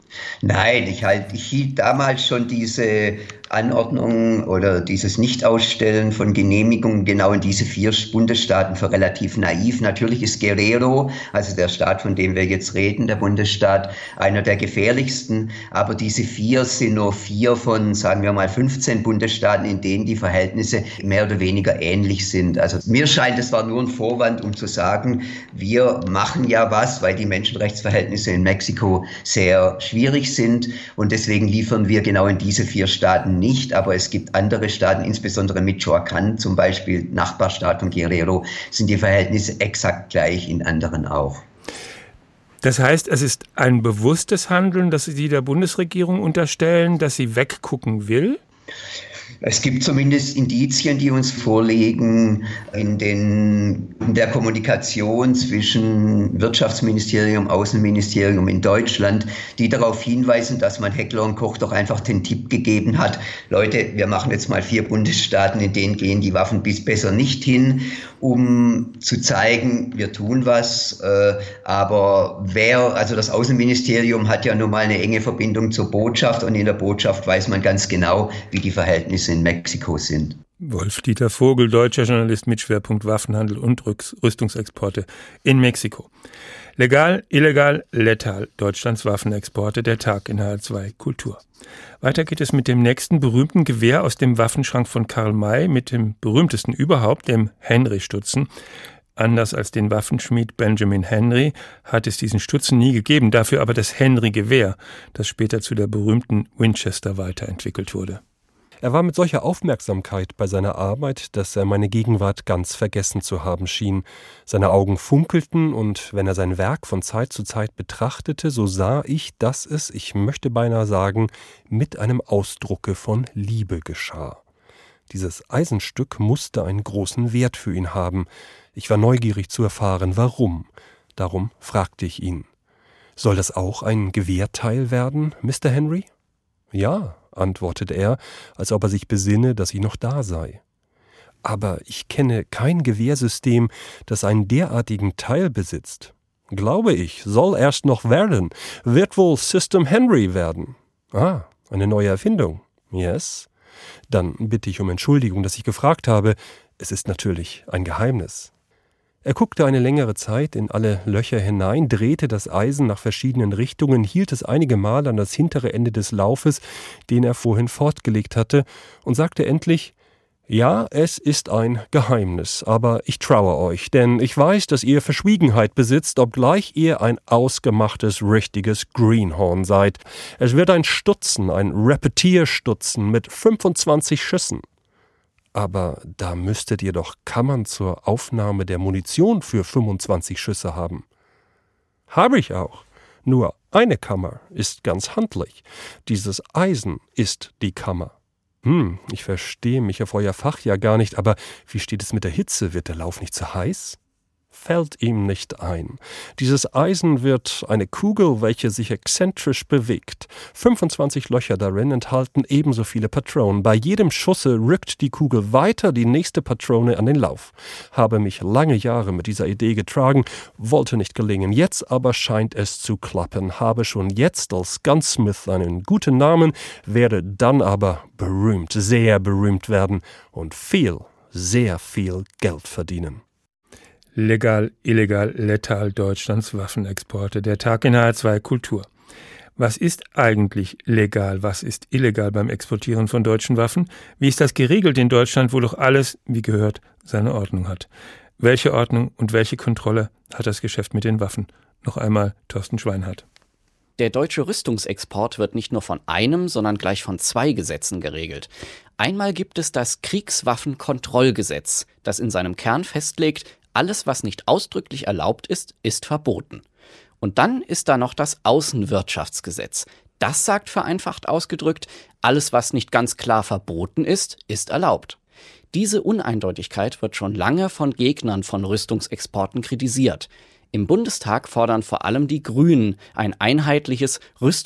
Nein, ich hielt damals schon diese Anordnung oder dieses Nichtausstellen von Genehmigungen genau in diese 4 Bundesstaaten für relativ naiv. Natürlich ist Guerrero, also der Staat, von dem wir jetzt reden, der Bundesstaat, einer der gefährlichsten. Aber diese 4 sind nur 4 von, sagen wir mal, 15 Bundesstaaten, in denen die Verhältnisse mehr oder weniger ähnlich sind. Also mir scheint, es war nur ein Vorwand, um zu sagen, wir machen ja was, weil die Menschenrechtsverhältnisse in Mexiko sehr schwierig sind. Und deswegen liefern wir genau in diese 4 Staaten nicht, aber es gibt andere Staaten, insbesondere Michoacán, zum Beispiel Nachbarstaat von Guerrero, sind die Verhältnisse exakt gleich, in anderen auch. Das heißt, es ist ein bewusstes Handeln, das Sie der Bundesregierung unterstellen, dass sie weggucken will? Es gibt zumindest Indizien, die uns vorlegen in der Kommunikation zwischen Wirtschaftsministerium, Außenministerium in Deutschland, die darauf hinweisen, dass man Heckler & Koch doch einfach den Tipp gegeben hat, Leute, wir machen jetzt mal 4 Bundesstaaten, in denen gehen die Waffen besser nicht hin, um zu zeigen, wir tun was. Aber also das Außenministerium hat ja nun mal eine enge Verbindung zur Botschaft und in der Botschaft weiß man ganz genau, wie die Verhältnisse in Mexiko sind. Wolf-Dieter Vogel, deutscher Journalist mit Schwerpunkt Waffenhandel und Rüstungsexporte in Mexiko. Legal, illegal, letal. Deutschlands Waffenexporte, der Tag in HR2 Kultur. Weiter geht es mit dem nächsten berühmten Gewehr aus dem Waffenschrank von Karl May, mit dem berühmtesten überhaupt, dem Henry-Stutzen. Anders als den Waffenschmied Benjamin Henry hat es diesen Stutzen nie gegeben, dafür aber das Henry-Gewehr, das später zu der berühmten Winchester weiterentwickelt wurde. Er war mit solcher Aufmerksamkeit bei seiner Arbeit, dass er meine Gegenwart ganz vergessen zu haben schien. Seine Augen funkelten, und wenn er sein Werk von Zeit zu Zeit betrachtete, so sah ich, dass es, ich möchte beinahe sagen, mit einem Ausdrucke von Liebe geschah. Dieses Eisenstück musste einen großen Wert für ihn haben. Ich war neugierig zu erfahren, warum. Darum fragte ich ihn: Soll das auch ein Gewehrteil werden, Mr. Henry? Ja, antwortete er, als ob er sich besinne, dass ich noch da sei. Aber ich kenne kein Gewehrsystem, das einen derartigen Teil besitzt. Glaube ich, soll erst noch werden, wird wohl System Henry werden. Ah, eine neue Erfindung. Yes. Dann bitte ich um Entschuldigung, dass ich gefragt habe. Es ist natürlich ein Geheimnis. Er guckte eine längere Zeit in alle Löcher hinein, drehte das Eisen nach verschiedenen Richtungen, hielt es einige Mal an das hintere Ende des Laufes, den er vorhin fortgelegt hatte, und sagte endlich: Ja, es ist ein Geheimnis, aber ich traue euch, denn ich weiß, dass ihr Verschwiegenheit besitzt, obgleich ihr ein ausgemachtes, richtiges Greenhorn seid. Es wird ein Stutzen, ein Repetierstutzen mit 25 Schüssen. Aber da müsstet ihr doch Kammern zur Aufnahme der Munition für 25 Schüsse haben. Habe ich auch. Nur eine Kammer ist ganz handlich. Dieses Eisen ist die Kammer. Ich verstehe mich auf euer Fach ja gar nicht, aber wie steht es mit der Hitze? Wird der Lauf nicht zu heiß? Fällt ihm nicht ein. Dieses Eisen wird eine Kugel, welche sich exzentrisch bewegt. 25 Löcher darin enthalten ebenso viele Patronen. Bei jedem Schusse rückt die Kugel weiter die nächste Patrone an den Lauf. Habe mich lange Jahre mit dieser Idee getragen, wollte nicht gelingen. Jetzt aber scheint es zu klappen. Habe schon jetzt als Gunsmith einen guten Namen, werde dann aber berühmt, sehr berühmt werden und viel, sehr viel Geld verdienen. Legal, illegal, letal Deutschlands Waffenexporte. Der Tag in HR2 Kultur. Was ist eigentlich legal, was ist illegal beim Exportieren von deutschen Waffen? Wie ist das geregelt in Deutschland, wo doch alles, wie gehört, seine Ordnung hat? Welche Ordnung und welche Kontrolle hat das Geschäft mit den Waffen? Noch einmal Thorsten Schweinhardt. Der deutsche Rüstungsexport wird nicht nur von einem, sondern gleich von 2 Gesetzen geregelt. Einmal gibt es das Kriegswaffenkontrollgesetz, das in seinem Kern festlegt, alles, was nicht ausdrücklich erlaubt ist, ist verboten. Und dann ist da noch das Außenwirtschaftsgesetz. Das sagt vereinfacht ausgedrückt, alles, was nicht ganz klar verboten ist, ist erlaubt. Diese Uneindeutigkeit wird schon lange von Gegnern von Rüstungsexporten kritisiert. Im Bundestag fordern vor allem die Grünen ein einheitliches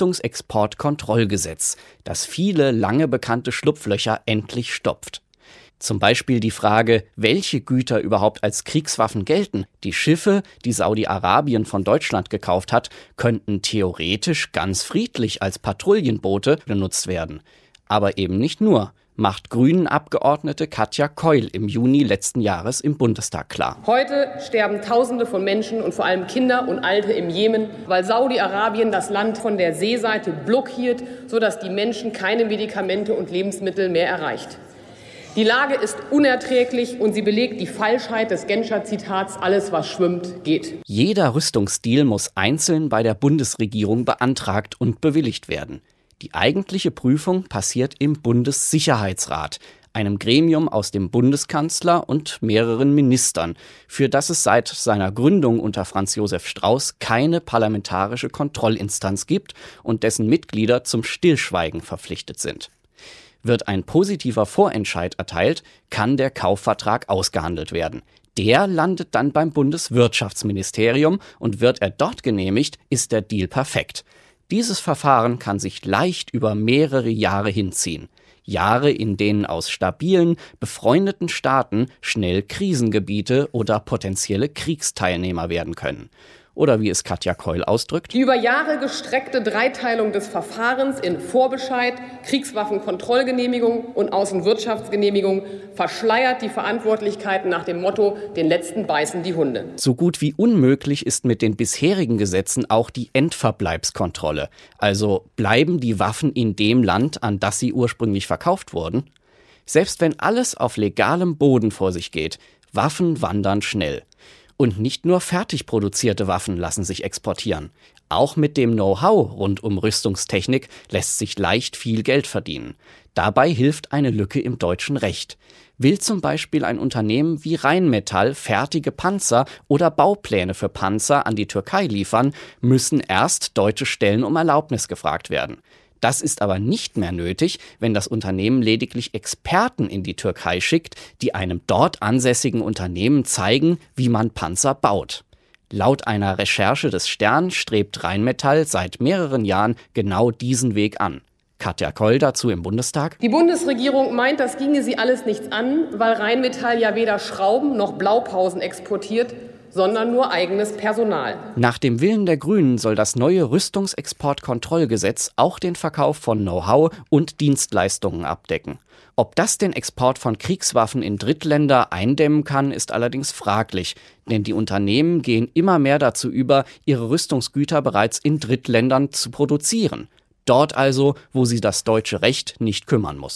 Rüstungsexportkontrollgesetz, das viele lange bekannte Schlupflöcher endlich stopft. Zum Beispiel die Frage, welche Güter überhaupt als Kriegswaffen gelten. Die Schiffe, die Saudi-Arabien von Deutschland gekauft hat, könnten theoretisch ganz friedlich als Patrouillenboote benutzt werden. Aber eben nicht nur, macht Grünen-Abgeordnete Katja Keul im Juni letzten Jahres im Bundestag klar. Heute sterben Tausende von Menschen und vor allem Kinder und Alte im Jemen, weil Saudi-Arabien das Land von der Seeseite blockiert, sodass die Menschen keine Medikamente und Lebensmittel mehr erreicht. Die Lage ist unerträglich und sie belegt die Falschheit des Genscher-Zitats, alles was schwimmt, geht. Jeder Rüstungsdeal muss einzeln bei der Bundesregierung beantragt und bewilligt werden. Die eigentliche Prüfung passiert im Bundessicherheitsrat, einem Gremium aus dem Bundeskanzler und mehreren Ministern, für das es seit seiner Gründung unter Franz Josef Strauß keine parlamentarische Kontrollinstanz gibt und dessen Mitglieder zum Stillschweigen verpflichtet sind. Wird ein positiver Vorentscheid erteilt, kann der Kaufvertrag ausgehandelt werden. Der landet dann beim Bundeswirtschaftsministerium und wird er dort genehmigt, ist der Deal perfekt. Dieses Verfahren kann sich leicht über mehrere Jahre hinziehen. Jahre, in denen aus stabilen, befreundeten Staaten schnell Krisengebiete oder potenzielle Kriegsteilnehmer werden können. Oder wie es Katja Keul ausdrückt: Die über Jahre gestreckte Dreiteilung des Verfahrens in Vorbescheid, Kriegswaffenkontrollgenehmigung und Außenwirtschaftsgenehmigung verschleiert die Verantwortlichkeiten nach dem Motto, den Letzten beißen die Hunde. So gut wie unmöglich ist mit den bisherigen Gesetzen auch die Endverbleibskontrolle. Also bleiben die Waffen in dem Land, an das sie ursprünglich verkauft wurden? Selbst wenn alles auf legalem Boden vor sich geht, Waffen wandern schnell. Und nicht nur fertig produzierte Waffen lassen sich exportieren. Auch mit dem Know-how rund um Rüstungstechnik lässt sich leicht viel Geld verdienen. Dabei hilft eine Lücke im deutschen Recht. Will zum Beispiel ein Unternehmen wie Rheinmetall fertige Panzer oder Baupläne für Panzer an die Türkei liefern, müssen erst deutsche Stellen um Erlaubnis gefragt werden. Das ist aber nicht mehr nötig, wenn das Unternehmen lediglich Experten in die Türkei schickt, die einem dort ansässigen Unternehmen zeigen, wie man Panzer baut. Laut einer Recherche des Stern strebt Rheinmetall seit mehreren Jahren genau diesen Weg an. Katja Keul dazu im Bundestag: Die Bundesregierung meint, das ginge sie alles nichts an, weil Rheinmetall ja weder Schrauben noch Blaupausen exportiert, sondern nur eigenes Personal. Nach dem Willen der Grünen soll das neue Rüstungsexportkontrollgesetz auch den Verkauf von Know-how und Dienstleistungen abdecken. Ob das den Export von Kriegswaffen in Drittländer eindämmen kann, ist allerdings fraglich, denn die Unternehmen gehen immer mehr dazu über, ihre Rüstungsgüter bereits in Drittländern zu produzieren. Dort also, wo sie das deutsche Recht nicht kümmern muss.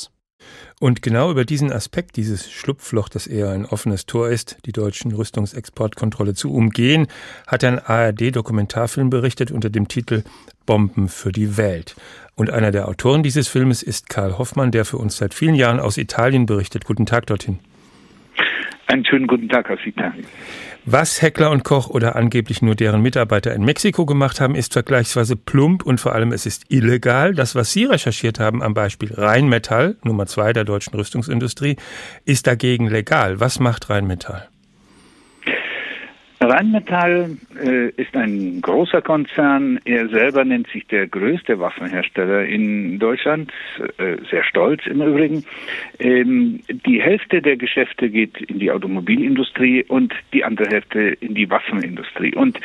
Und genau über diesen Aspekt, dieses Schlupfloch, das eher ein offenes Tor ist, die deutschen Rüstungsexportkontrolle zu umgehen, hat ein ARD-Dokumentarfilm berichtet unter dem Titel Bomben für die Welt. Und einer der Autoren dieses Filmes ist Karl Hoffmann, der für uns seit vielen Jahren aus Italien berichtet. Guten Tag dorthin. Einen schönen guten Tag aus Italien. Was Heckler & Koch oder angeblich nur deren Mitarbeiter in Mexiko gemacht haben, ist vergleichsweise plump und vor allem es ist illegal. Das, was Sie recherchiert haben am Beispiel Rheinmetall, Nummer 2 der deutschen Rüstungsindustrie, ist dagegen legal. Was macht Rheinmetall? Rheinmetall ist ein großer Konzern. Er selber nennt sich der größte Waffenhersteller in Deutschland. Sehr stolz im Übrigen. Die Hälfte der Geschäfte geht in die Automobilindustrie und die andere Hälfte in die Waffenindustrie. Und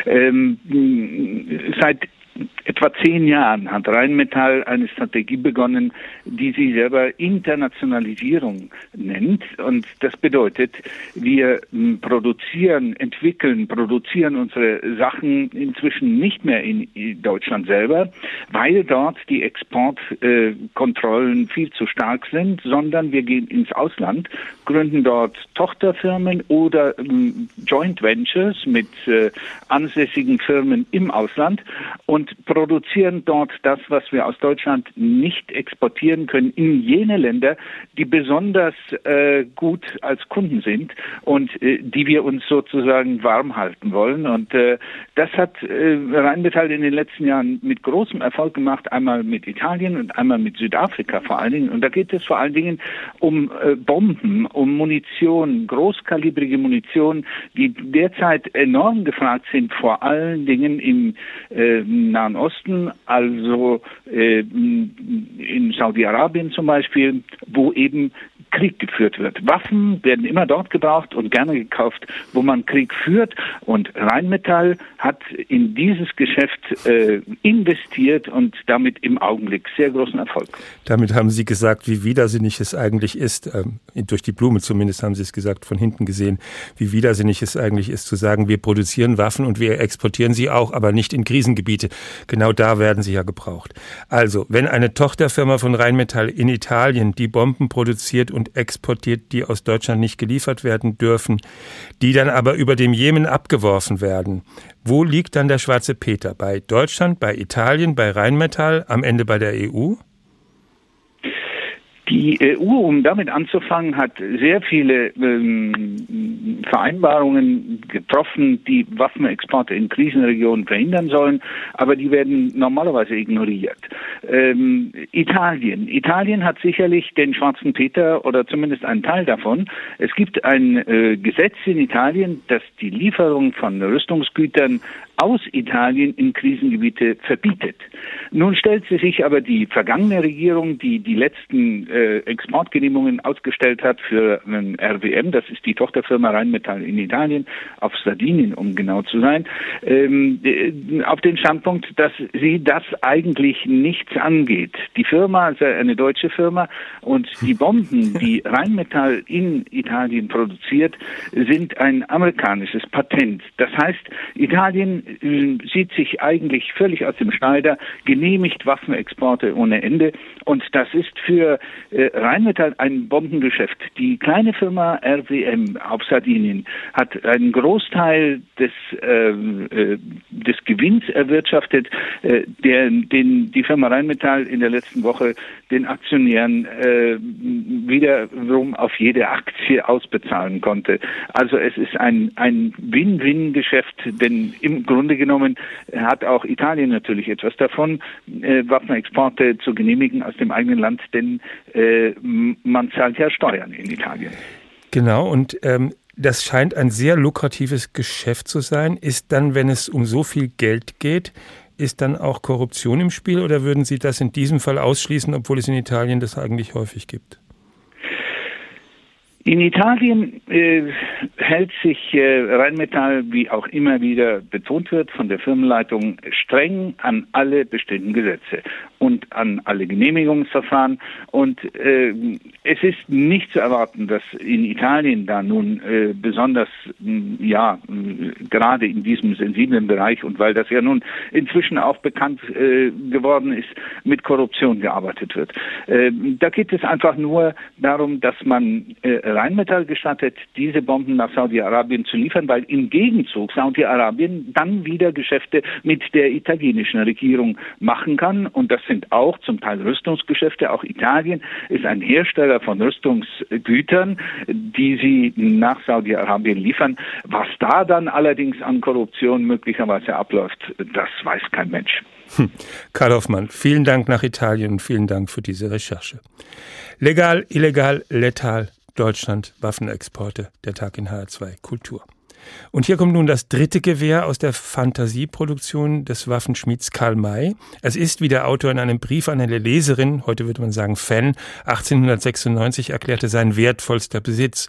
seit etwa 10 Jahren hat Rheinmetall eine Strategie begonnen, die sie selber Internationalisierung nennt. Und das bedeutet, wir produzieren unsere Sachen inzwischen nicht mehr in Deutschland selber, weil dort die Exportkontrollen viel zu stark sind, sondern wir gehen ins Ausland, gründen dort Tochterfirmen oder Joint Ventures mit ansässigen Firmen im Ausland und produzieren dort das, was wir aus Deutschland nicht exportieren können, in jene Länder, die besonders gut als Kunden sind und die wir uns sozusagen warm halten wollen. Und das hat Rheinmetall in den letzten Jahren mit großem Erfolg gemacht, einmal mit Italien und einmal mit Südafrika vor allen Dingen. Und da geht es vor allen Dingen um Bomben, um Munition, großkalibrige Munition, die derzeit enorm gefragt sind, vor allen Dingen im Nahen Osten, also in Saudi-Arabien zum Beispiel, wo eben Krieg geführt wird. Waffen werden immer dort gebraucht und gerne gekauft, wo man Krieg führt. Und Rheinmetall hat in dieses Geschäft investiert und damit im Augenblick sehr großen Erfolg. Damit haben Sie gesagt, wie widersinnig es eigentlich ist, durch die Blume zumindest haben Sie es gesagt, von hinten gesehen, wie widersinnig es eigentlich ist zu sagen, wir produzieren Waffen und wir exportieren sie auch, aber nicht in Krisengebiete. Genau da werden sie ja gebraucht. Also, wenn eine Tochterfirma von Rheinmetall in Italien die Bomben produziert und exportiert, die aus Deutschland nicht geliefert werden dürfen, die dann aber über dem Jemen abgeworfen werden. Wo liegt dann der schwarze Peter? Bei Deutschland, bei Italien, bei Rheinmetall, am Ende bei der EU? Die EU, um damit anzufangen, hat sehr viele Vereinbarungen getroffen, die Waffenexporte in Krisenregionen verhindern sollen, aber die werden normalerweise ignoriert. Italien hat sicherlich den schwarzen Peter oder zumindest einen Teil davon. Es gibt ein Gesetz in Italien, das die Lieferung von Rüstungsgütern aus Italien in Krisengebiete verbietet. Nun stellt sich aber die vergangene Regierung, die die letzten Exportgenehmigungen ausgestellt hat für RWM, das ist die Tochterfirma Rheinmetall in Italien, auf Sardinien, um genau zu sein, auf den Standpunkt, dass sie das eigentlich nichts angeht. Die Firma, also eine deutsche Firma, und die Bomben, die Rheinmetall in Italien produziert, sind ein amerikanisches Patent. Das heißt, Italien sieht sich eigentlich völlig aus dem Schneider, genehmigt Waffenexporte ohne Ende, und das ist für Rheinmetall ein Bombengeschäft. Die kleine Firma RWM auf Sardinien hat einen Großteil des Gewinns erwirtschaftet, den die Firma Rheinmetall in der letzten Woche den Aktionären wiederum auf jede Aktie ausbezahlen konnte. Also es ist ein Win-Win-Geschäft, denn im Grunde genommen hat auch Italien natürlich etwas davon, Waffenexporte zu genehmigen aus dem eigenen Land, denn man zahlt ja Steuern in Italien. Genau, und das scheint ein sehr lukratives Geschäft zu sein. Ist dann, wenn es um so viel Geld geht, ist dann auch Korruption im Spiel, oder würden Sie das in diesem Fall ausschließen, obwohl es in Italien das eigentlich häufig gibt? In Italien hält sich Rheinmetall, wie auch immer wieder betont wird, von der Firmenleitung streng an alle bestehenden Gesetze und an alle Genehmigungsverfahren. Und es ist nicht zu erwarten, dass in Italien da nun besonders, gerade in diesem sensiblen Bereich und weil das ja nun inzwischen auch bekannt geworden ist, mit Korruption gearbeitet wird. Da geht es einfach nur darum, dass man Rheinmetall gestattet, diese Bomben nach Saudi-Arabien zu liefern, weil im Gegenzug Saudi-Arabien dann wieder Geschäfte mit der italienischen Regierung machen kann. Und das sind auch zum Teil Rüstungsgeschäfte. Auch Italien ist ein Hersteller von Rüstungsgütern, die sie nach Saudi-Arabien liefern. Was da dann allerdings an Korruption möglicherweise abläuft, das weiß kein Mensch. Karl Hoffmann, vielen Dank nach Italien und vielen Dank für diese Recherche. Legal, illegal, letal. Deutschland, Waffenexporte, der Tag in HR2 Kultur. Und hier kommt nun das dritte Gewehr aus der Fantasieproduktion des Waffenschmieds Karl May. Es ist, wie der Autor in einem Brief an eine Leserin, heute würde man sagen Fan, 1896 erklärte, sein wertvollster Besitz.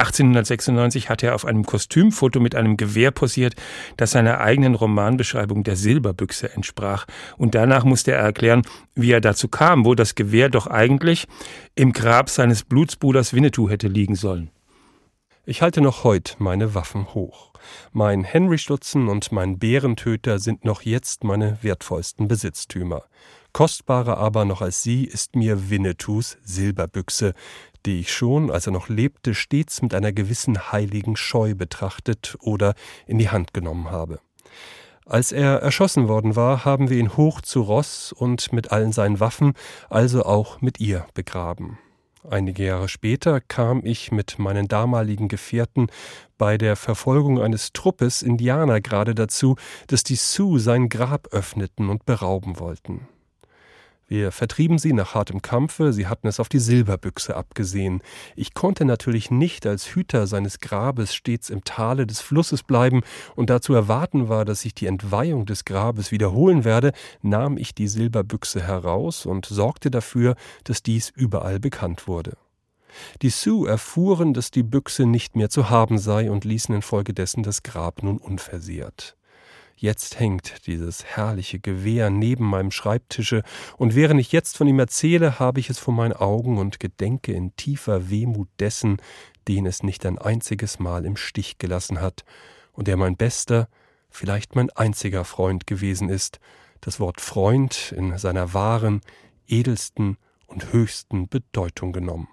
1896 hat er auf einem Kostümfoto mit einem Gewehr posiert, das seiner eigenen Romanbeschreibung der Silberbüchse entsprach. Und danach musste er erklären, wie er dazu kam, wo das Gewehr doch eigentlich im Grab seines Blutsbruders Winnetou hätte liegen sollen. Ich halte noch heute meine Waffen hoch. Mein Henry-Stutzen und mein Bärentöter sind noch jetzt meine wertvollsten Besitztümer. Kostbarer aber noch als sie ist mir Winnetous Silberbüchse, die ich schon, als er noch lebte, stets mit einer gewissen heiligen Scheu betrachtet oder in die Hand genommen habe. Als er erschossen worden war, haben wir ihn hoch zu Ross und mit allen seinen Waffen, also auch mit ihr, begraben. Einige Jahre später kam ich mit meinen damaligen Gefährten bei der Verfolgung eines Truppes Indianer gerade dazu, dass die Sioux sein Grab öffneten und berauben wollten. Wir vertrieben sie nach hartem Kampfe, sie hatten es auf die Silberbüchse abgesehen. Ich konnte natürlich nicht als Hüter seines Grabes stets im Tale des Flusses bleiben, und da zu erwarten war, dass sich die Entweihung des Grabes wiederholen werde, nahm ich die Silberbüchse heraus und sorgte dafür, dass dies überall bekannt wurde. Die Sioux erfuhren, dass die Büchse nicht mehr zu haben sei und ließen infolgedessen das Grab nun unversehrt. Jetzt hängt dieses herrliche Gewehr neben meinem Schreibtische, und während ich jetzt von ihm erzähle, habe ich es vor meinen Augen und gedenke in tiefer Wehmut dessen, den es nicht ein einziges Mal im Stich gelassen hat und der mein bester, vielleicht mein einziger Freund gewesen ist, das Wort Freund in seiner wahren, edelsten und höchsten Bedeutung genommen.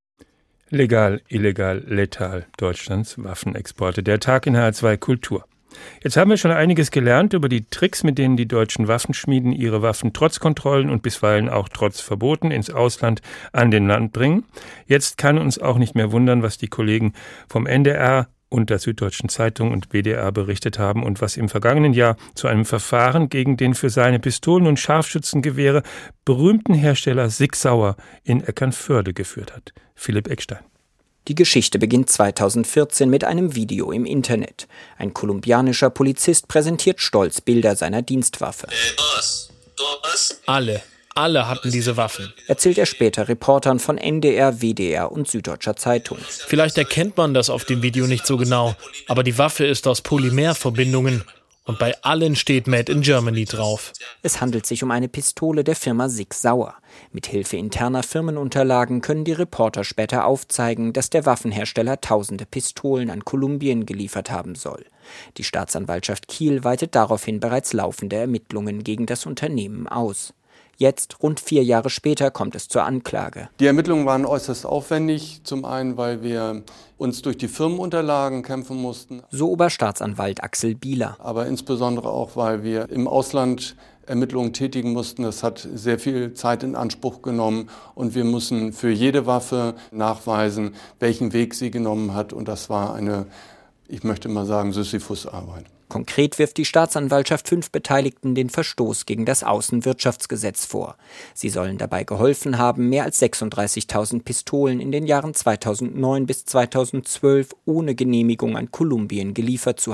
Legal, illegal, letal. Deutschlands Waffenexporte. Der Tag in HR2 Kultur. Jetzt haben wir schon einiges gelernt über die Tricks, mit denen die deutschen Waffenschmieden ihre Waffen trotz Kontrollen und bisweilen auch trotz Verboten ins Ausland an den Land bringen. Jetzt kann uns auch nicht mehr wundern, was die Kollegen vom NDR und der Süddeutschen Zeitung und WDR berichtet haben und was im vergangenen Jahr zu einem Verfahren gegen den für seine Pistolen und Scharfschützengewehre berühmten Hersteller Sig Sauer in Eckernförde geführt hat. Philipp Eckstein. Die Geschichte beginnt 2014 mit einem Video im Internet. Ein kolumbianischer Polizist präsentiert stolz Bilder seiner Dienstwaffe. Alle hatten diese Waffen, erzählt er später Reportern von NDR, WDR und Süddeutscher Zeitung. Vielleicht erkennt man das auf dem Video nicht so genau, aber die Waffe ist aus Polymerverbindungen. Und bei allen steht Made in Germany drauf. Es handelt sich um eine Pistole der Firma Sig Sauer. Mit Hilfe interner Firmenunterlagen können die Reporter später aufzeigen, dass der Waffenhersteller tausende Pistolen an Kolumbien geliefert haben soll. Die Staatsanwaltschaft Kiel weitet daraufhin bereits laufende Ermittlungen gegen das Unternehmen aus. Jetzt, rund 4 Jahre später, kommt es zur Anklage. Die Ermittlungen waren äußerst aufwendig. Zum einen, weil wir uns durch die Firmenunterlagen kämpfen mussten. So Oberstaatsanwalt Axel Bieler. Aber insbesondere auch, weil wir im Ausland Ermittlungen tätigen mussten. Das hat sehr viel Zeit in Anspruch genommen. Und wir mussten für jede Waffe nachweisen, welchen Weg sie genommen hat. Und das war eine, ich möchte mal sagen, Sisyphus-Arbeit. Konkret wirft die Staatsanwaltschaft 5 Beteiligten den Verstoß gegen das Außenwirtschaftsgesetz vor. Sie sollen dabei geholfen haben, mehr als 36.000 Pistolen in den Jahren 2009 bis 2012 ohne Genehmigung an Kolumbien geliefert zu haben.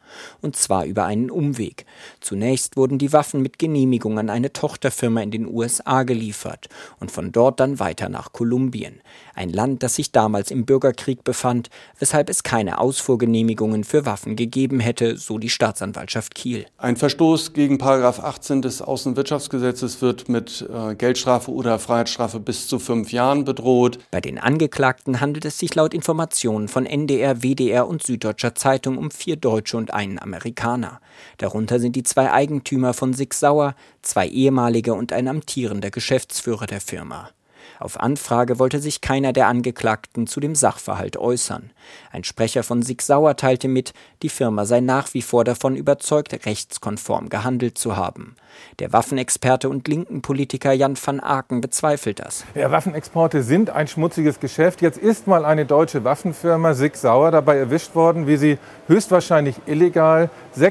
Und zwar über einen Umweg. Zunächst wurden die Waffen mit Genehmigung an eine Tochterfirma in den USA geliefert und von dort dann weiter nach Kolumbien. Ein Land, das sich damals im Bürgerkrieg befand, weshalb es keine Ausfuhrgenehmigungen für Waffen gegeben hätte, so die Staatsanwaltschaft Kiel. Ein Verstoß gegen § 18 des Außenwirtschaftsgesetzes wird mit Geldstrafe oder Freiheitsstrafe bis zu 5 Jahren bedroht. Bei den Angeklagten handelt es sich laut Informationen von NDR, WDR und Süddeutscher Zeitung um 4 Deutsche und einen Amerikaner. Darunter sind die 2 Eigentümer von Sig Sauer, 2 ehemalige und ein amtierender Geschäftsführer der Firma. Auf Anfrage wollte sich keiner der Angeklagten zu dem Sachverhalt äußern. Ein Sprecher von Sig Sauer teilte mit, die Firma sei nach wie vor davon überzeugt, rechtskonform gehandelt zu haben. Der Waffenexperte und linken Politiker Jan van Aken bezweifelt das. Ja, Waffenexporte sind ein schmutziges Geschäft. Jetzt ist mal eine deutsche Waffenfirma, Sig Sauer, dabei erwischt worden, wie sie höchstwahrscheinlich illegal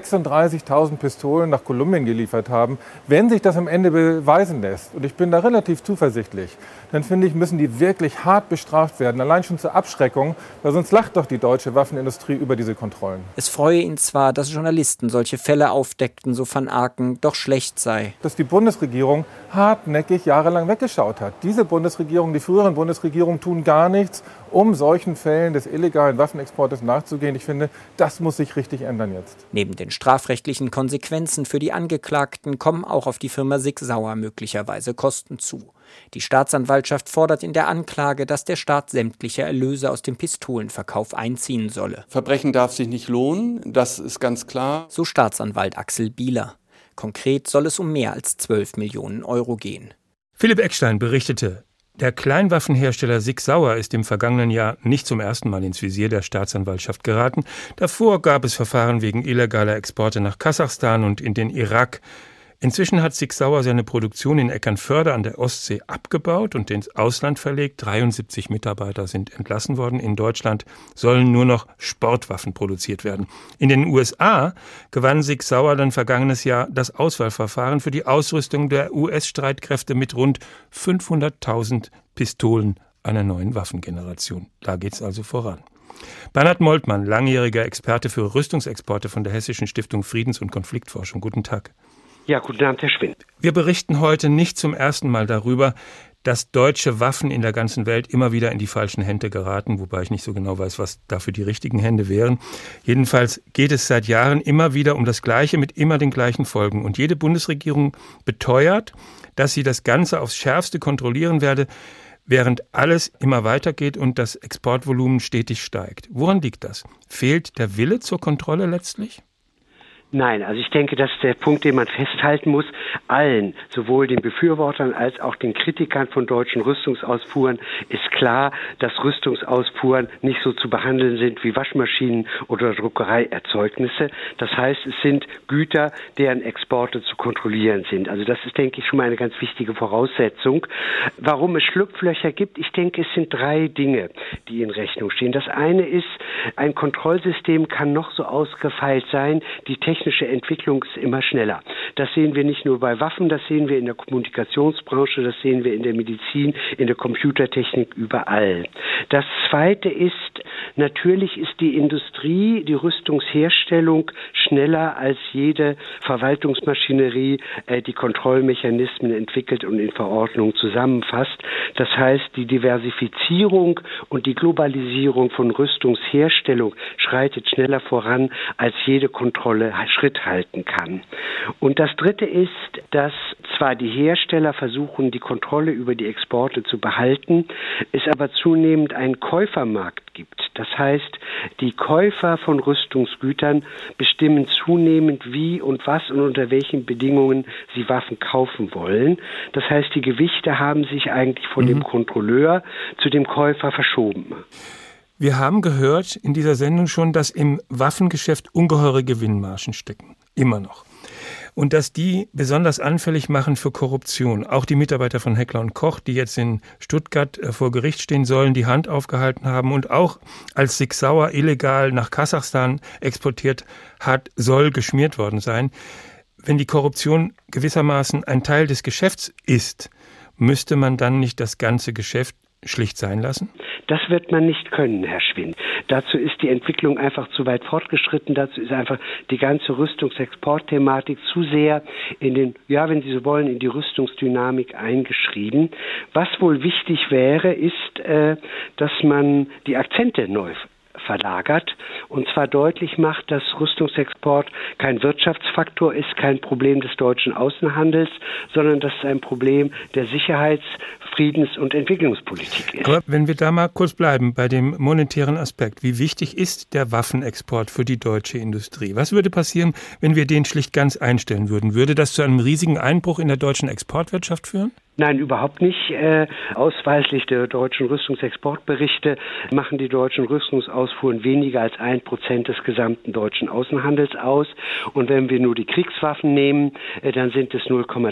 36.000 Pistolen nach Kolumbien geliefert haben. Wenn sich das am Ende beweisen lässt, und ich bin da relativ zuversichtlich, dann finde ich, müssen die wirklich hart bestraft werden, allein schon zur Abschreckung, weil sonst lacht doch die deutsche Waffenindustrie über diese Kontrollen. Es freue ihn zwar, dass Journalisten solche Fälle aufdeckten, so van Aken, doch schlecht sei. Dass die Bundesregierung hartnäckig jahrelang weggeschaut hat. Diese Bundesregierung, die früheren Bundesregierungen tun gar nichts, um solchen Fällen des illegalen Waffenexportes nachzugehen. Ich finde, das muss sich richtig ändern jetzt. Neben den strafrechtlichen Konsequenzen für die Angeklagten kommen auch auf die Firma Sig Sauer möglicherweise Kosten zu. Die Staatsanwaltschaft fordert in der Anklage, dass der Staat sämtliche Erlöse aus dem Pistolenverkauf einziehen solle. Verbrechen darf sich nicht lohnen, das ist ganz klar. So Staatsanwalt Axel Bieler. Konkret soll es um mehr als 12 Millionen Euro gehen. Philipp Eckstein berichtete, der Kleinwaffenhersteller Sig Sauer ist im vergangenen Jahr nicht zum ersten Mal ins Visier der Staatsanwaltschaft geraten. Davor gab es Verfahren wegen illegaler Exporte nach Kasachstan und in den Irak. Inzwischen hat Sig Sauer seine Produktion in Eckernförde an der Ostsee abgebaut und ins Ausland verlegt. 73 Mitarbeiter sind entlassen worden. In Deutschland sollen nur noch Sportwaffen produziert werden. In den USA gewann Sig Sauer dann vergangenes Jahr das Auswahlverfahren für die Ausrüstung der US-Streitkräfte mit rund 500.000 Pistolen einer neuen Waffengeneration. Da geht's also voran. Bernhard Moltmann, langjähriger Experte für Rüstungsexporte von der Hessischen Stiftung Friedens- und Konfliktforschung. Guten Tag. Ja, guten Abend, Herr Schwind. Wir berichten heute nicht zum ersten Mal darüber, dass deutsche Waffen in der ganzen Welt immer wieder in die falschen Hände geraten, wobei ich nicht so genau weiß, was dafür die richtigen Hände wären. Jedenfalls geht es seit Jahren immer wieder um das Gleiche mit immer den gleichen Folgen. Und jede Bundesregierung beteuert, dass sie das Ganze aufs Schärfste kontrollieren werde, während alles immer weitergeht und das Exportvolumen stetig steigt. Woran liegt das? Fehlt der Wille zur Kontrolle letztlich? Nein, also ich denke, das ist der Punkt, den man festhalten muss. Allen, sowohl den Befürwortern als auch den Kritikern von deutschen Rüstungsausfuhren, ist klar, dass Rüstungsausfuhren nicht so zu behandeln sind wie Waschmaschinen oder Druckereierzeugnisse. Das heißt, es sind Güter, deren Exporte zu kontrollieren sind. Also das ist, denke ich, schon mal eine ganz wichtige Voraussetzung. Warum es Schlupflöcher gibt, ich denke, es sind 3 Dinge, die in Rechnung stehen. Das eine ist, ein Kontrollsystem kann noch so ausgefeilt sein, die technische Entwicklung ist immer schneller. Das sehen wir nicht nur bei Waffen, das sehen wir in der Kommunikationsbranche, das sehen wir in der Medizin, in der Computertechnik, überall. Das Zweite ist, natürlich ist die Industrie, die Rüstungsherstellung schneller als jede Verwaltungsmaschinerie, die Kontrollmechanismen entwickelt und in Verordnungen zusammenfasst. Das heißt, die Diversifizierung und die Globalisierung von Rüstungsherstellung schreitet schneller voran, als jede Kontrolle Schritt halten kann. Und das Dritte ist, dass zwar die Hersteller versuchen, die Kontrolle über die Exporte zu behalten, es aber zunehmend einen Käufermarkt gibt. Das heißt, die Käufer von Rüstungsgütern bestimmen zunehmend, wie und was und unter welchen Bedingungen sie Waffen kaufen wollen. Das heißt, die Gewichte haben sich eigentlich von dem Kontrolleur zu dem Käufer verschoben. Wir haben gehört in dieser Sendung schon, dass im Waffengeschäft ungeheure Gewinnmargen stecken. Immer noch. Und dass die besonders anfällig machen für Korruption. Auch die Mitarbeiter von Heckler & Koch, die jetzt in Stuttgart vor Gericht stehen sollen, die Hand aufgehalten haben und auch als Sig Sauer illegal nach Kasachstan exportiert hat, soll geschmiert worden sein. Wenn die Korruption gewissermaßen ein Teil des Geschäfts ist, müsste man dann nicht das ganze Geschäft schlicht sein lassen? Das wird man nicht können, Herr Schwind. Dazu ist die Entwicklung einfach zu weit fortgeschritten. Dazu ist einfach die ganze Rüstungsexportthematik zu sehr wenn Sie so wollen, in die Rüstungsdynamik eingeschrieben. Was wohl wichtig wäre, ist, dass man die Akzente neu verlagert und zwar deutlich macht, dass Rüstungsexport kein Wirtschaftsfaktor ist, kein Problem des deutschen Außenhandels, sondern dass es ein Problem der Sicherheits-, Friedens- und Entwicklungspolitik ist. Aber wenn wir da mal kurz bleiben bei dem monetären Aspekt, wie wichtig ist der Waffenexport für die deutsche Industrie? Was würde passieren, wenn wir den schlicht ganz einstellen würden? Würde das zu einem riesigen Einbruch in der deutschen Exportwirtschaft führen? Nein, überhaupt nicht. Ausweislich der deutschen Rüstungsexportberichte machen die deutschen Rüstungsausfuhren weniger als 1% des gesamten deutschen Außenhandels aus. Und wenn wir nur die Kriegswaffen nehmen, dann sind es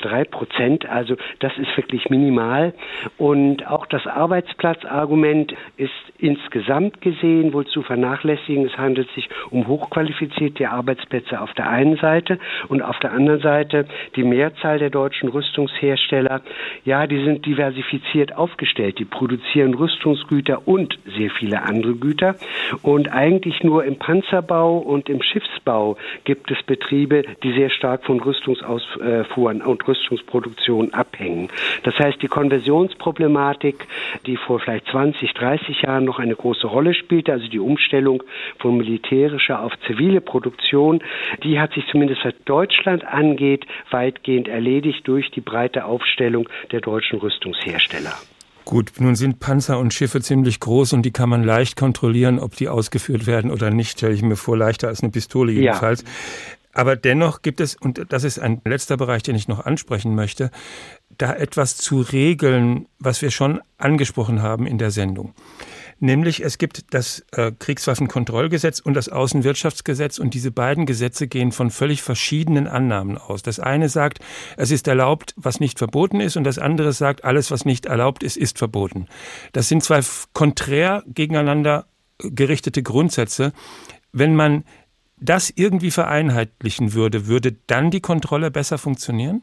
0,3%. Also das ist wirklich minimal. Und auch das Arbeitsplatzargument ist insgesamt gesehen wohl zu vernachlässigen. Es handelt sich um hochqualifizierte Arbeitsplätze auf der einen Seite und auf der anderen Seite die Mehrzahl der deutschen Rüstungshersteller. Ja, die sind diversifiziert aufgestellt. Die produzieren Rüstungsgüter und sehr viele andere Güter. Und eigentlich nur im Panzerbau und im Schiffsbau gibt es Betriebe, die sehr stark von Rüstungsausfuhren und Rüstungsproduktion abhängen. Das heißt, die Konversionsproblematik, die vor vielleicht 20, 30 Jahren noch eine große Rolle spielte, also die Umstellung von militärischer auf zivile Produktion, die hat sich zumindest was Deutschland angeht, weitgehend erledigt durch die breite Aufstellung der deutschen Rüstungshersteller. Gut, nun sind Panzer und Schiffe ziemlich groß und die kann man leicht kontrollieren, ob die ausgeführt werden oder nicht, stelle ich mir vor, leichter als eine Pistole jedenfalls. Ja. Aber dennoch gibt es, und das ist ein letzter Bereich, den ich noch ansprechen möchte, da etwas zu regeln, was wir schon angesprochen haben in der Sendung. Nämlich es gibt das Kriegswaffenkontrollgesetz und das Außenwirtschaftsgesetz und diese beiden Gesetze gehen von völlig verschiedenen Annahmen aus. Das eine sagt, es ist erlaubt, was nicht verboten ist und das andere sagt, alles, was nicht erlaubt ist, ist verboten. Das sind zwei konträr gegeneinander gerichtete Grundsätze. Wenn man das irgendwie vereinheitlichen würde, würde dann die Kontrolle besser funktionieren?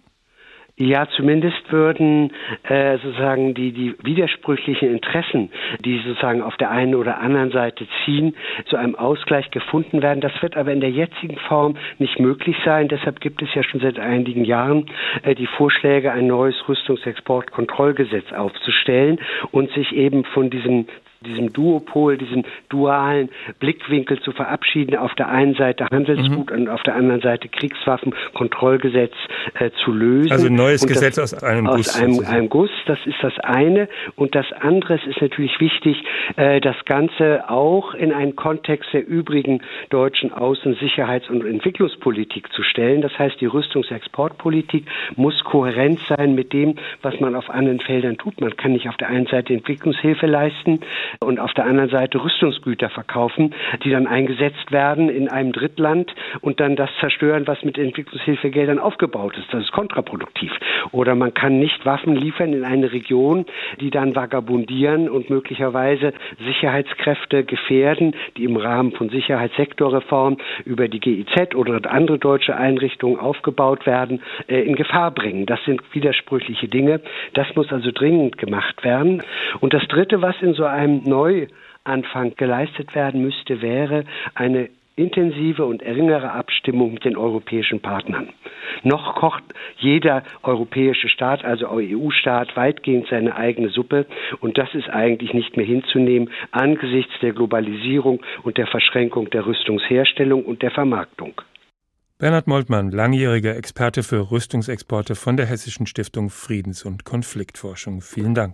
Ja, zumindest würden sozusagen die widersprüchlichen Interessen, die sozusagen auf der einen oder anderen Seite ziehen, zu einem Ausgleich gefunden werden. Das wird aber in der jetzigen Form nicht möglich sein. Deshalb gibt es ja schon seit einigen Jahren die Vorschläge, ein neues Rüstungsexportkontrollgesetz aufzustellen und sich eben von diesem Duopol, diesem dualen Blickwinkel zu verabschieden. Auf der einen Seite Handelsgut und auf der anderen Seite Kriegswaffenkontrollgesetz zu lösen. Also ein neues Gesetz aus einem Guss. Aus einem Guss, das ist das eine. Und das andere ist natürlich wichtig, das Ganze auch in einen Kontext der übrigen deutschen Außen-, Sicherheits- und Entwicklungspolitik zu stellen. Das heißt, die Rüstungsexportpolitik muss kohärent sein mit dem, was man auf anderen Feldern tut. Man kann nicht auf der einen Seite Entwicklungshilfe leisten und auf der anderen Seite Rüstungsgüter verkaufen, die dann eingesetzt werden in einem Drittland und dann das zerstören, was mit Entwicklungshilfegeldern aufgebaut ist. Das ist kontraproduktiv. Oder man kann nicht Waffen liefern in eine Region, die dann vagabundieren und möglicherweise Sicherheitskräfte gefährden, die im Rahmen von Sicherheitssektorreform über die GIZ oder andere deutsche Einrichtungen aufgebaut werden, in Gefahr bringen. Das sind widersprüchliche Dinge. Das muss also dringend gemacht werden. Und das Dritte, was in so einem Neuanfang geleistet werden müsste, wäre eine intensive und engere Abstimmung mit den europäischen Partnern. Noch kocht jeder europäische Staat, also EU-Staat, weitgehend seine eigene Suppe und das ist eigentlich nicht mehr hinzunehmen angesichts der Globalisierung und der Verschränkung der Rüstungsherstellung und der Vermarktung. Bernhard Moltmann, langjähriger Experte für Rüstungsexporte von der Hessischen Stiftung Friedens- und Konfliktforschung. Vielen Dank.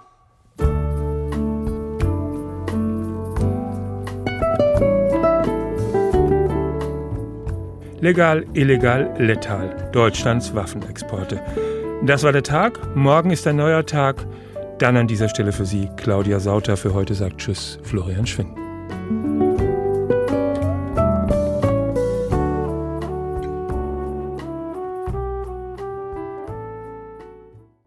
Legal, illegal, letal. Deutschlands Waffenexporte. Das war der Tag. Morgen ist ein neuer Tag. Dann an dieser Stelle für Sie Claudia Sauter. Für heute sagt Tschüss, Florian Schwinn.